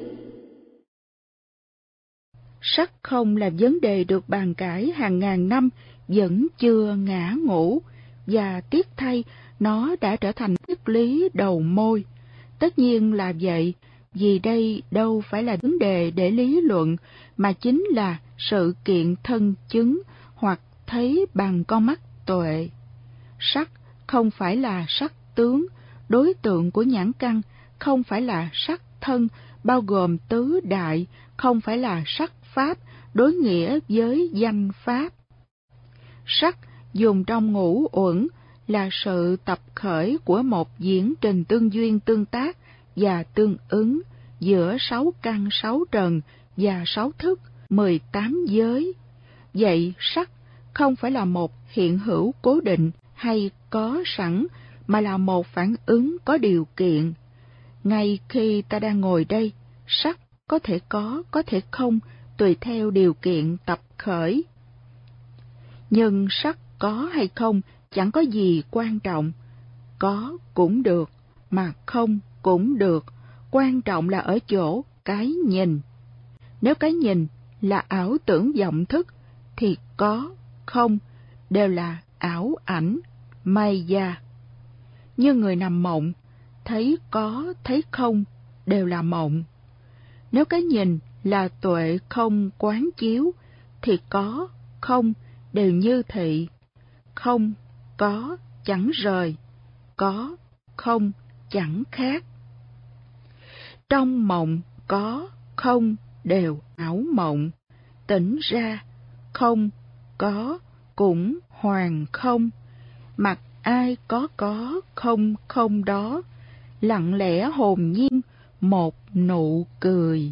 Sắc không là vấn đề được bàn cãi hàng ngàn năm vẫn chưa ngã ngũ, và tiếc thay nó đã trở thành triết lý đầu môi. Tất nhiên là vậy, vì đây đâu phải là vấn đề để lý luận, mà chính là sự kiện thân chứng hoặc thấy bằng con mắt tuệ. Sắc không phải là sắc tướng, đối tượng của nhãn căn, không phải là sắc thân, bao gồm tứ đại, không phải là sắc pháp, đối nghĩa với danh pháp. Sắc dùng trong ngũ uẩn là sự tập khởi của một diễn trình tương duyên tương tác và tương ứng giữa sáu căn sáu trần và sáu thức, mười tám giới. Vậy sắc không phải là một hiện hữu cố định hay có sẵn, mà là một phản ứng có điều kiện. Ngay khi ta đang ngồi đây, sắc có thể có, có thể không, tùy theo điều kiện tập khởi. Nhưng sắc có hay không chẳng có gì quan trọng. Có cũng được, mà không cũng được. quan trọng là ở chỗ cái nhìn. Nếu cái nhìn là ảo tưởng vọng thức, thì có, không đều là ảo ảnh, maya. Như người nằm mộng, thấy có, thấy không đều là mộng. Nếu cái nhìn là tuệ không quán chiếu, thì có, không đều như thị. Không, có, chẳng rời. Có, không, chẳng khác. Trong mộng, có, không đều ảo mộng. Tỉnh ra, không, có, cũng hoàn không. Mặc ai có có, không không đó. Lặng lẽ hồn nhiên, một nụ cười.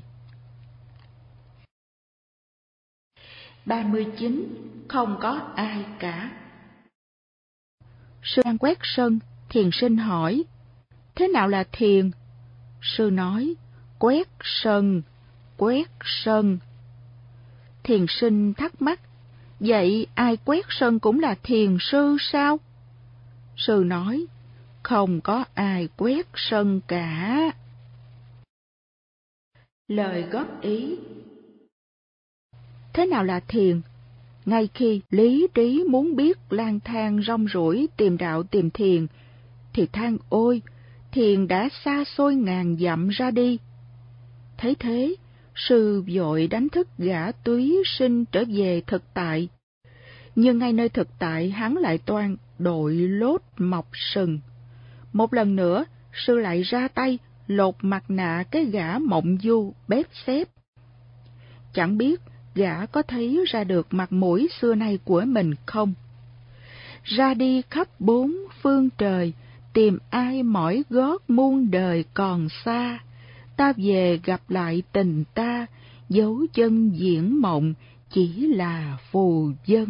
ba mươi chín. Không có ai cả. Sư đang quét sân, thiền sinh hỏi, thế nào là thiền? Sư nói, quét sân, quét sân. Thiền sinh thắc mắc, vậy ai quét sân cũng là thiền sư sao? Sư nói, không có ai quét sân cả. Lời góp ý. Thế nào là thiền? Ngay khi lý trí muốn biết lang thang rong ruổi tìm đạo tìm thiền, thì than ôi, thiền đã xa xôi ngàn dặm ra đi. Thấy thế, sư vội đánh thức gã túy sinh trở về thực tại. Nhưng ngay nơi thực tại hắn lại toan đội lốt mọc sừng. Một lần nữa, sư lại ra tay lột mặt nạ cái gã mộng du bếp xếp. Chẳng biết gã có thấy ra được mặt mũi xưa nay của mình không? Ra đi khắp bốn phương trời, tìm ai mỏi gót muôn đời còn xa. Ta về gặp lại tình ta, dấu chân diễn mộng chỉ là phù vân.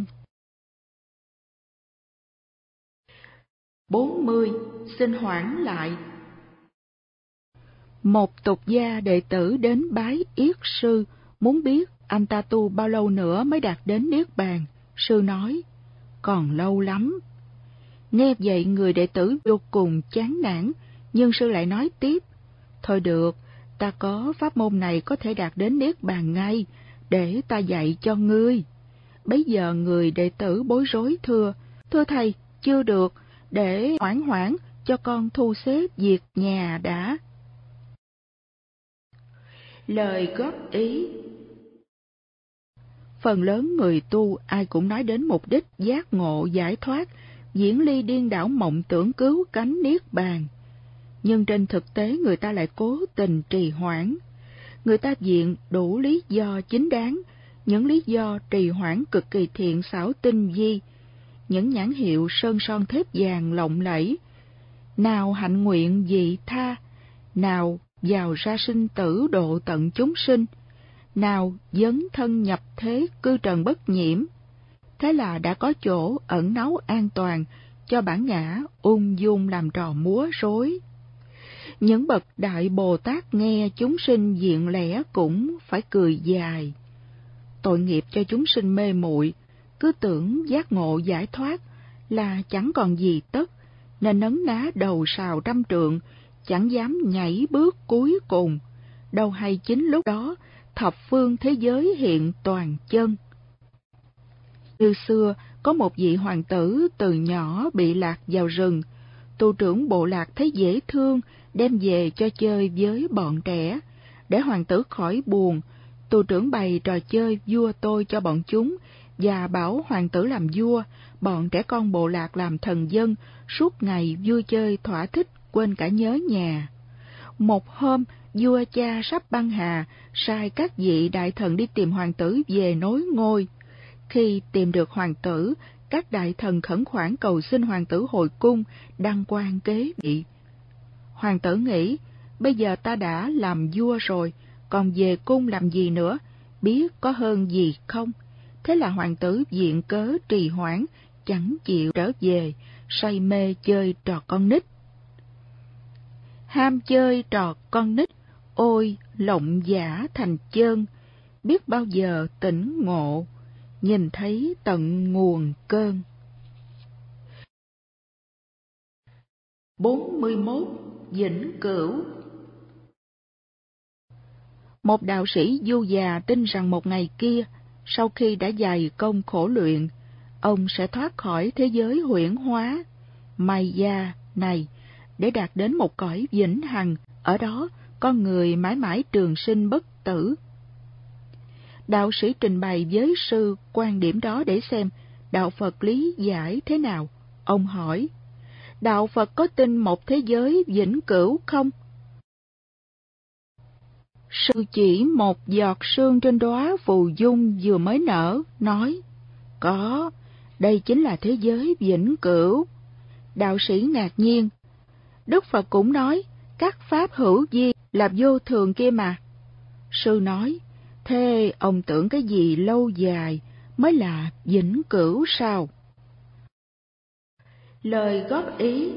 bốn mươi. Xin hoãn lại. Một tục gia đệ tử đến bái yết sư, muốn biết anh ta tu bao lâu nữa mới đạt đến niết bàn. Sư nói, còn lâu lắm. Nghe vậy người đệ tử vô cùng chán nản, nhưng sư lại nói tiếp, thôi được, ta có pháp môn này có thể đạt đến niết bàn ngay, để ta dạy cho ngươi. Bấy giờ người đệ tử bối rối thưa, thưa thầy, chưa được, để hoãn hoãn cho con thu xếp việc nhà đã. Lời góp ý. Phần lớn người tu ai cũng nói đến mục đích giác ngộ giải thoát, diễn ly điên đảo mộng tưởng cứu cánh niết bàn. Nhưng trên thực tế người ta lại cố tình trì hoãn. Người ta viện đủ lý do chính đáng, những lý do trì hoãn cực kỳ thiện xảo tinh vi, những nhãn hiệu sơn son thép vàng lộng lẫy. Nào hạnh nguyện vị tha, nào vào ra sinh tử độ tận chúng sinh, nào dấn thân nhập thế cư trần bất nhiễm. Thế là đã có chỗ ẩn náu an toàn cho bản ngã ung dung làm trò múa rối. Những bậc đại Bồ Tát nghe chúng sinh diện lẽ cũng phải cười dài. Tội nghiệp cho chúng sinh mê muội, cứ tưởng giác ngộ giải thoát là chẳng còn gì tất, nên nấn ná đầu sào trăm trượng, chẳng dám nhảy bước cuối cùng. Đâu hay chính lúc đó thập phương thế giới hiện toàn chân. Như xưa, có một vị hoàng tử từ nhỏ bị lạc vào rừng. Tu trưởng bộ lạc thấy dễ thương, đem về cho chơi với bọn trẻ. Để hoàng tử khỏi buồn, tu trưởng bày trò chơi vua tôi cho bọn chúng, và bảo hoàng tử làm vua, bọn trẻ con bộ lạc làm thần dân, suốt ngày vui chơi thỏa thích, quên cả nhớ nhà. Một hôm, vua cha sắp băng hà, sai các vị đại thần đi tìm hoàng tử về nối ngôi. Khi tìm được hoàng tử, các đại thần khẩn khoản cầu xin hoàng tử hồi cung, đăng quang kế vị. Hoàng tử nghĩ, bây giờ ta đã làm vua rồi, còn về cung làm gì nữa, biết có hơn gì không? Thế là hoàng tử viện cớ trì hoãn, chẳng chịu trở về, say mê chơi trò con nít. Ham chơi trò con nít, ôi lộng giả thành chơn, biết bao giờ tỉnh ngộ, nhìn thấy tận nguồn cơn. bốn mươi mốt. Vĩnh cửu. Một đạo sĩ du già tin rằng một ngày kia, sau khi đã dày công khổ luyện, ông sẽ thoát khỏi thế giới huyễn hóa Maya này để đạt đến một cõi vĩnh hằng, ở đó con người mãi mãi trường sinh bất tử. Đạo sĩ trình bày với sư quan điểm đó để xem đạo Phật lý giải thế nào. Ông hỏi, đạo Phật có tin một thế giới vĩnh cửu không? Sư chỉ một giọt sương trên đóa phù dung vừa mới nở, nói, có, đây chính là thế giới vĩnh cửu. Đạo sĩ ngạc nhiên, Đức Phật cũng nói, các pháp hữu vi là vô thường kia mà. Sư nói, thế ông tưởng cái gì lâu dài mới là vĩnh cửu sao? Lời góp ý.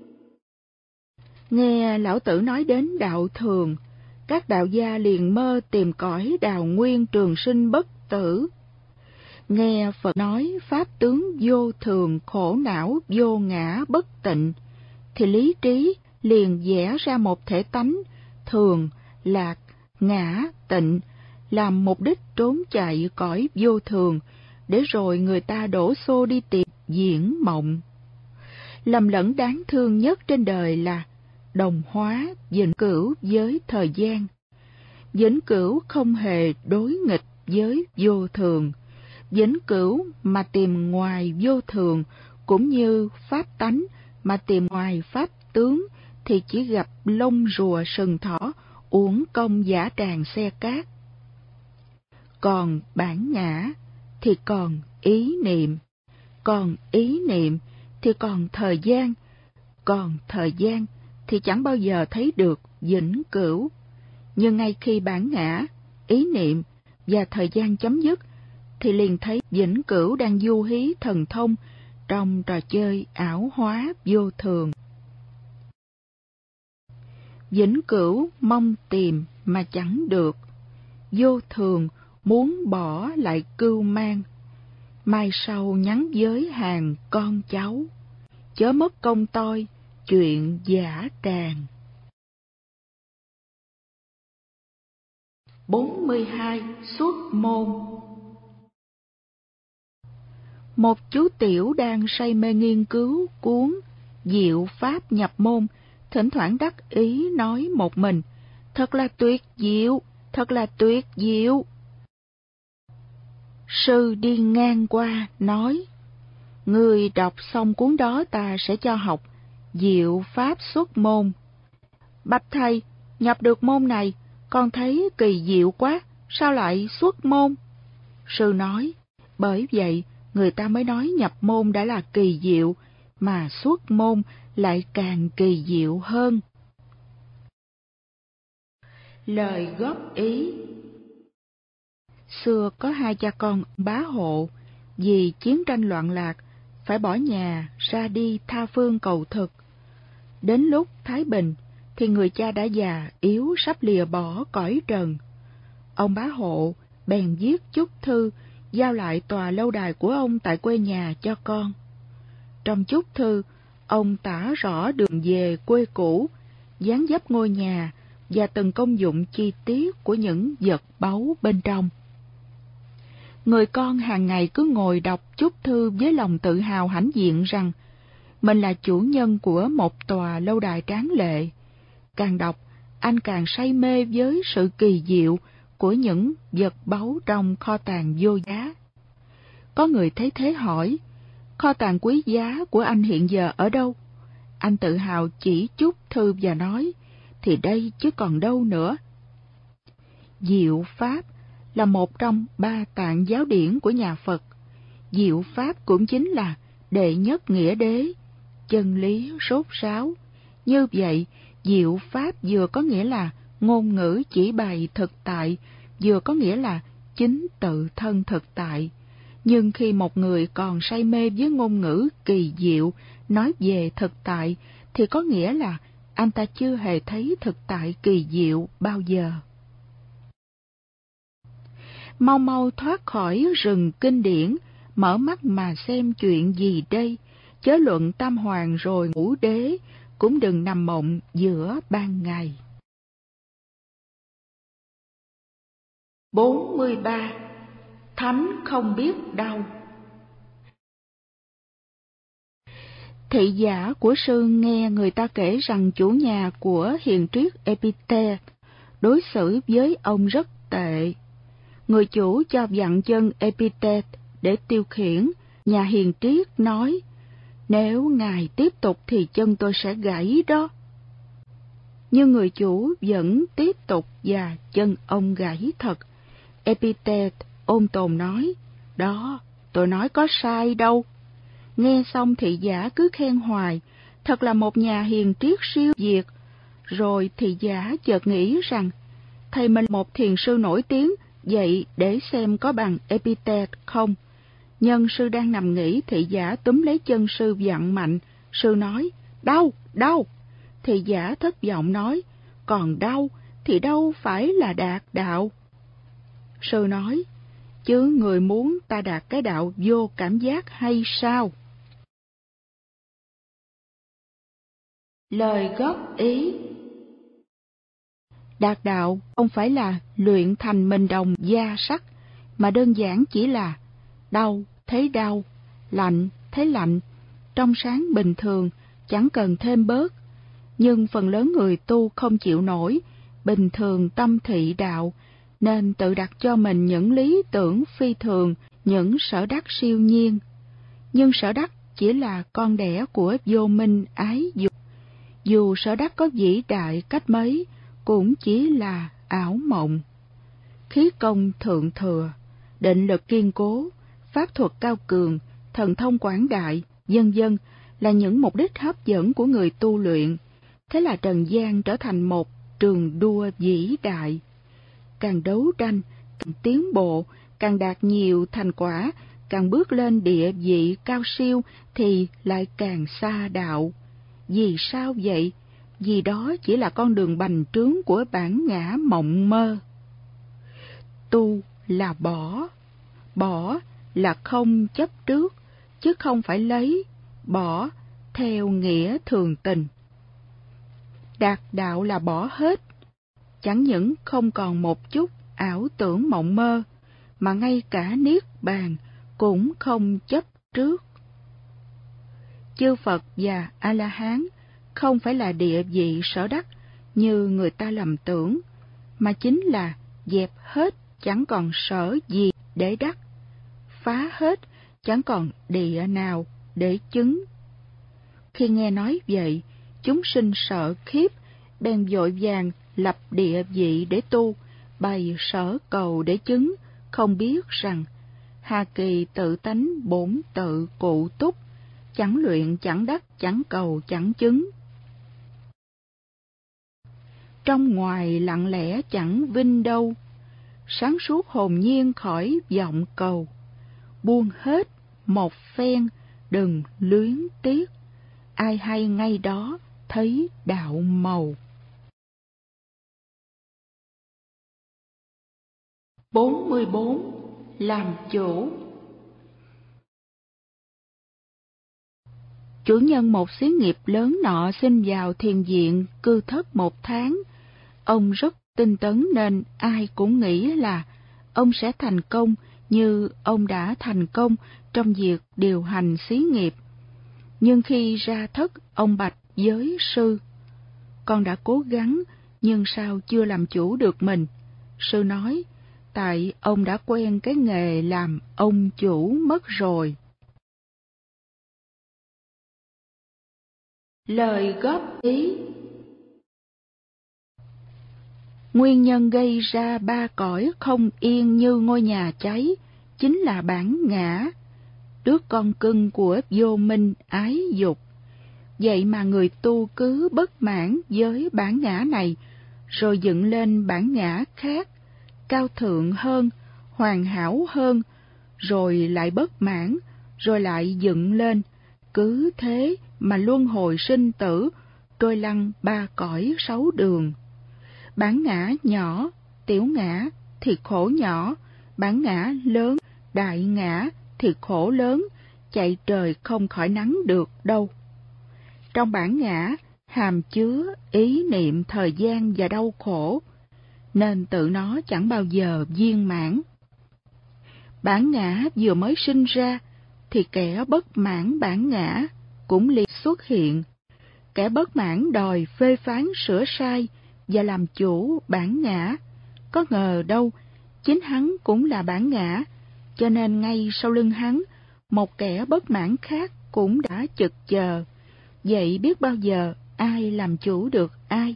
Nghe lão tử nói đến đạo thường, các đạo gia liền mơ tìm cõi đào nguyên trường sinh bất tử. Nghe Phật nói pháp tướng vô thường, khổ não, vô ngã, bất tịnh, thì lý trí liền vẽ ra một thể tánh thường, lạc, ngã, tịnh, làm mục đích trốn chạy cõi vô thường, để rồi người ta đổ xô đi tìm diễn mộng. Lầm lẫn đáng thương nhất trên đời là đồng hóa vĩnh cửu với thời gian. Vĩnh cửu không hề đối nghịch với vô thường. Vĩnh cửu mà tìm ngoài vô thường, cũng như pháp tánh mà tìm ngoài pháp tướng, thì chỉ gặp lông rùa sừng thỏ, uổng công giả tràng xe cát. Còn bản ngã thì còn ý niệm, còn ý niệm thì còn thời gian, còn thời gian thì chẳng bao giờ thấy được vĩnh cửu. Nhưng ngay khi bản ngã, ý niệm và thời gian chấm dứt, thì liền thấy vĩnh cửu đang du hí thần thông trong trò chơi ảo hóa vô thường. Vĩnh cửu mong tìm mà chẳng được, vô thường muốn bỏ lại cưu mang. Mai sau nhắn với hàng con cháu, chớ mất công tôi chuyện giả tràng. bốn mươi hai. Xuất môn. Một chú tiểu đang say mê nghiên cứu cuốn Diệu Pháp nhập môn, thỉnh thoảng đắc ý nói một mình, thật là tuyệt diệu, thật là tuyệt diệu. Sư đi ngang qua nói, người đọc xong cuốn đó ta sẽ cho học Diệu Pháp xuất môn. Bạch thầy, nhập được môn này, con thấy kỳ diệu quá, sao lại xuất môn? Sư nói, bởi vậy người ta mới nói nhập môn đã là kỳ diệu, mà xuất môn lại càng kỳ diệu hơn. Lời góp ý. Xưa có hai cha con bá hộ, vì chiến tranh loạn lạc, phải bỏ nhà ra đi tha phương cầu thực. Đến lúc thái bình, thì người cha đã già yếu sắp lìa bỏ cõi trần. Ông bá hộ bèn viết chúc thư, giao lại tòa lâu đài của ông tại quê nhà cho con. Trong chúc thư, ông tả rõ đường về quê cũ, dáng dấp ngôi nhà và từng công dụng chi tiết của những vật báu bên trong. Người con hàng ngày cứ ngồi đọc chúc thư với lòng tự hào hãnh diện rằng mình là chủ nhân của một tòa lâu đài tráng lệ. Càng đọc, anh càng say mê với sự kỳ diệu của những vật báu trong kho tàng vô giá. Có người thấy thế hỏi, kho tàng quý giá của anh hiện giờ ở đâu? Anh tự hào chỉ chúc thư và nói, thì đây chứ còn đâu nữa. Diệu Pháp là một trong ba tạng giáo điển của nhà Phật. Diệu Pháp cũng chính là đệ nhất nghĩa đế, chân lý sốt sáo. Như vậy, Diệu Pháp vừa có nghĩa là ngôn ngữ chỉ bày thực tại, vừa có nghĩa là chính tự thân thực tại. Nhưng khi một người còn say mê với ngôn ngữ kỳ diệu nói về thực tại, thì có nghĩa là anh ta chưa hề thấy thực tại kỳ diệu bao giờ. Mau mau thoát khỏi rừng kinh điển, mở mắt mà xem chuyện gì đây, chớ luận tam hoàng rồi ngũ đế, cũng đừng nằm mộng giữa ban ngày. bốn mươi ba. Thánh không biết đau. Thị giả của sư nghe người ta kể rằng chủ nhà của hiền triết Epictet đối xử với ông rất tệ. Người chủ cho vặn chân Epictet để tiêu khiển. Nhà hiền triết nói, nếu ngài tiếp tục thì chân tôi sẽ gãy đó. Nhưng người chủ vẫn tiếp tục và chân ông gãy thật. Epictet ôn tồn nói, đó, tôi nói có sai đâu. Nghe xong thị giả cứ khen hoài, thật là một nhà hiền triết siêu việt. Rồi thị giả chợt nghĩ rằng, thầy mình một thiền sư nổi tiếng, vậy để xem có bằng Epictet không. Nhân sư đang nằm nghỉ, thị giả túm lấy chân sư vặn mạnh. Sư nói, đau, đau. Thị giả thất vọng nói, còn đau thì đâu phải là đạt đạo. Sư nói, chứ người muốn ta đạt cái đạo vô cảm giác hay sao? Lời góp ý. Đạt đạo không phải là luyện thành mình đồng da sắt, mà đơn giản chỉ là đau thấy đau, lạnh thấy lạnh, trong sáng bình thường, chẳng cần thêm bớt. Nhưng phần lớn người tu không chịu nổi, bình thường tâm thị đạo, nên tự đặt cho mình những lý tưởng phi thường, những sở đắc siêu nhiên. Nhưng sở đắc chỉ là con đẻ của vô minh ái dục. Dù sở đắc có vĩ đại cách mấy, cũng chỉ là ảo mộng. Khí công thượng thừa, định lực kiên cố, pháp thuật cao cường, thần thông quảng đại, vân vân là những mục đích hấp dẫn của người tu luyện. Thế là trần gian trở thành một trường đua vĩ đại. Càng đấu tranh, càng tiến bộ, càng đạt nhiều thành quả, càng bước lên địa vị cao siêu thì lại càng xa đạo. Vì sao vậy? Vì đó chỉ là con đường bành trướng của bản ngã mộng mơ. Tu là bỏ, bỏ là không chấp trước, chứ không phải lấy, bỏ theo nghĩa thường tình. Đạt đạo là bỏ hết, chẳng những không còn một chút ảo tưởng mộng mơ, mà ngay cả niết bàn cũng không chấp trước. Chư Phật và A-la-hán không phải là địa vị sở đắc như người ta lầm tưởng, mà chính là dẹp hết chẳng còn sở gì để đắc, phá hết chẳng còn địa nào để chứng. Khi nghe nói vậy, chúng sinh sợ khiếp, bèn vội vàng lập địa vị để tu, bày sở cầu để chứng, không biết rằng hà kỳ tự tánh bổn tự cụ túc, chẳng luyện chẳng đắc, chẳng cầu chẳng chứng. Trong ngoài lặng lẽ chẳng vinh đâu, sáng suốt hồn nhiên khỏi vọng cầu, buông hết một phen đừng luyến tiếc, ai hay ngay đó thấy đạo màu. bốn mươi bốn. Làm chủ. Chủ nhân một xí nghiệp lớn nọ xin vào thiền viện cư thất một tháng. Ông rất tinh tấn nên ai cũng nghĩ là ông sẽ thành công như ông đã thành công trong việc điều hành xí nghiệp. Nhưng khi ra thất, ông bạch với sư, con đã cố gắng nhưng sao chưa làm chủ được mình? Sư nói, tại ông đã quen cái nghề làm ông chủ mất rồi. Lời góp ý. Nguyên nhân gây ra ba cõi không yên như ngôi nhà cháy chính là bản ngã, đứa con cưng của vô minh ái dục. Vậy mà người tu cứ bất mãn với bản ngã này, rồi dựng lên bản ngã khác, cao thượng hơn, hoàn hảo hơn, rồi lại bất mãn, rồi lại dựng lên, cứ thế mà luân hồi sinh tử, trôi lăn ba cõi sáu đường. Bản ngã nhỏ, tiểu ngã thì khổ nhỏ, bản ngã lớn, đại ngã thì khổ lớn, chạy trời không khỏi nắng được đâu. Trong bản ngã hàm chứa ý niệm thời gian và đau khổ. nên tự nó chẳng bao giờ viên mãn. Bản ngã vừa mới sinh ra, thì kẻ bất mãn bản ngã cũng liền xuất hiện. Kẻ bất mãn đòi phê phán sửa sai và làm chủ bản ngã. Có ngờ đâu, chính hắn cũng là bản ngã, cho nên ngay sau lưng hắn, một kẻ bất mãn khác cũng đã chực chờ. Vậy biết bao giờ ai làm chủ được ai?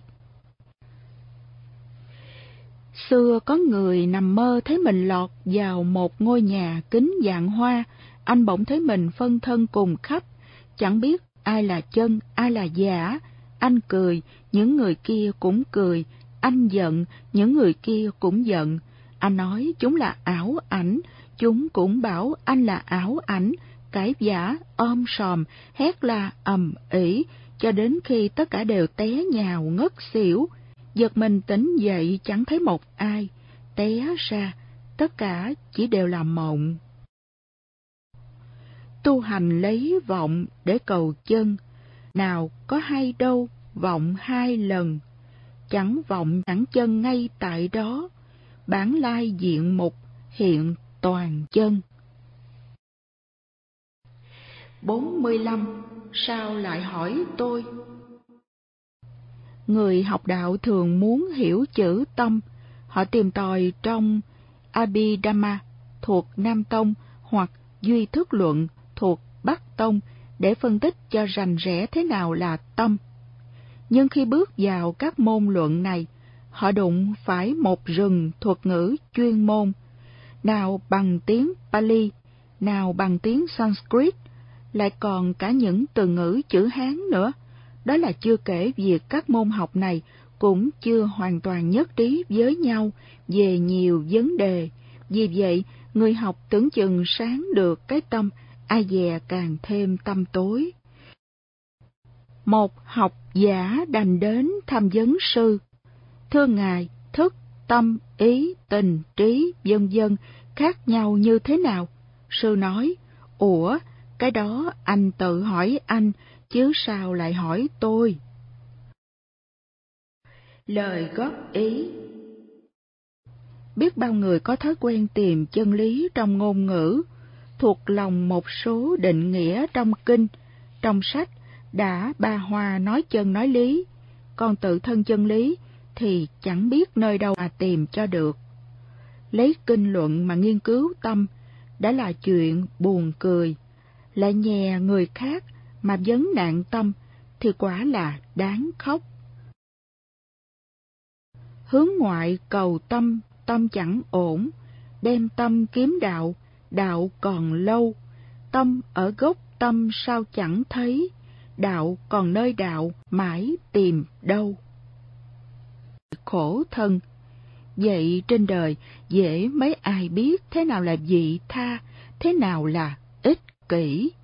Xưa có người nằm mơ thấy mình lọt vào một ngôi nhà kính dạng hoa, anh bỗng thấy mình phân thân cùng khắp, chẳng biết ai là chân, ai là giả. Anh cười, những người kia cũng cười, anh giận, những người kia cũng giận. Anh nói chúng là ảo ảnh, chúng cũng bảo anh là ảo ảnh, cãi vã, om sòm, hét la ầm ĩ, cho đến khi tất cả đều té nhào ngất xỉu. Giật mình tỉnh dậy chẳng thấy một ai, té ra tất cả chỉ đều là mộng. Tu hành lấy vọng để cầu chân, nào có hay đâu vọng hai lần, chẳng vọng chẳng chân ngay tại đó, bản lai diện mục hiện toàn chân. bốn mươi lăm. Sao lại hỏi tôi? Người học đạo thường muốn hiểu chữ tâm, họ tìm tòi trong Abhidhamma thuộc Nam Tông hoặc Duy Thức Luận thuộc Bắc Tông để phân tích cho rành rẽ thế nào là tâm. Nhưng khi bước vào các môn luận này, họ đụng phải một rừng thuật ngữ chuyên môn, nào bằng tiếng Pali, nào bằng tiếng Sanskrit, lại còn cả những từ ngữ chữ Hán nữa. Đó là chưa kể việc các môn học này cũng chưa hoàn toàn nhất trí với nhau về nhiều vấn đề. Vì vậy, người học tưởng chừng sáng được cái tâm, ai dè càng thêm tâm tối. Một học giả đành đến thăm vấn sư. Thưa ngài, thức, tâm, ý, tình, trí, vân vân khác nhau như thế nào? Sư nói, ủa, cái đó anh tự hỏi anh, chứ sao lại hỏi tôi? Lời góp ý. Biết bao người có thói quen tìm chân lý trong ngôn ngữ, thuộc lòng một số định nghĩa trong kinh, trong sách đã ba hoa nói chân nói lý, còn tự thân chân lý thì chẳng biết nơi đâu mà tìm cho được. Lấy kinh luận mà nghiên cứu tâm đã là chuyện buồn cười, lại nhè người khác mà vấn nạn tâm thì quả là đáng khóc. Hướng ngoại cầu tâm, tâm chẳng ổn, đem tâm kiếm đạo, đạo còn lâu. Tâm ở gốc tâm sao chẳng thấy, đạo còn nơi đạo mãi tìm đâu. Khổ thân. Vậy trên đời dễ mấy ai biết thế nào là vị tha, thế nào là ích kỷ.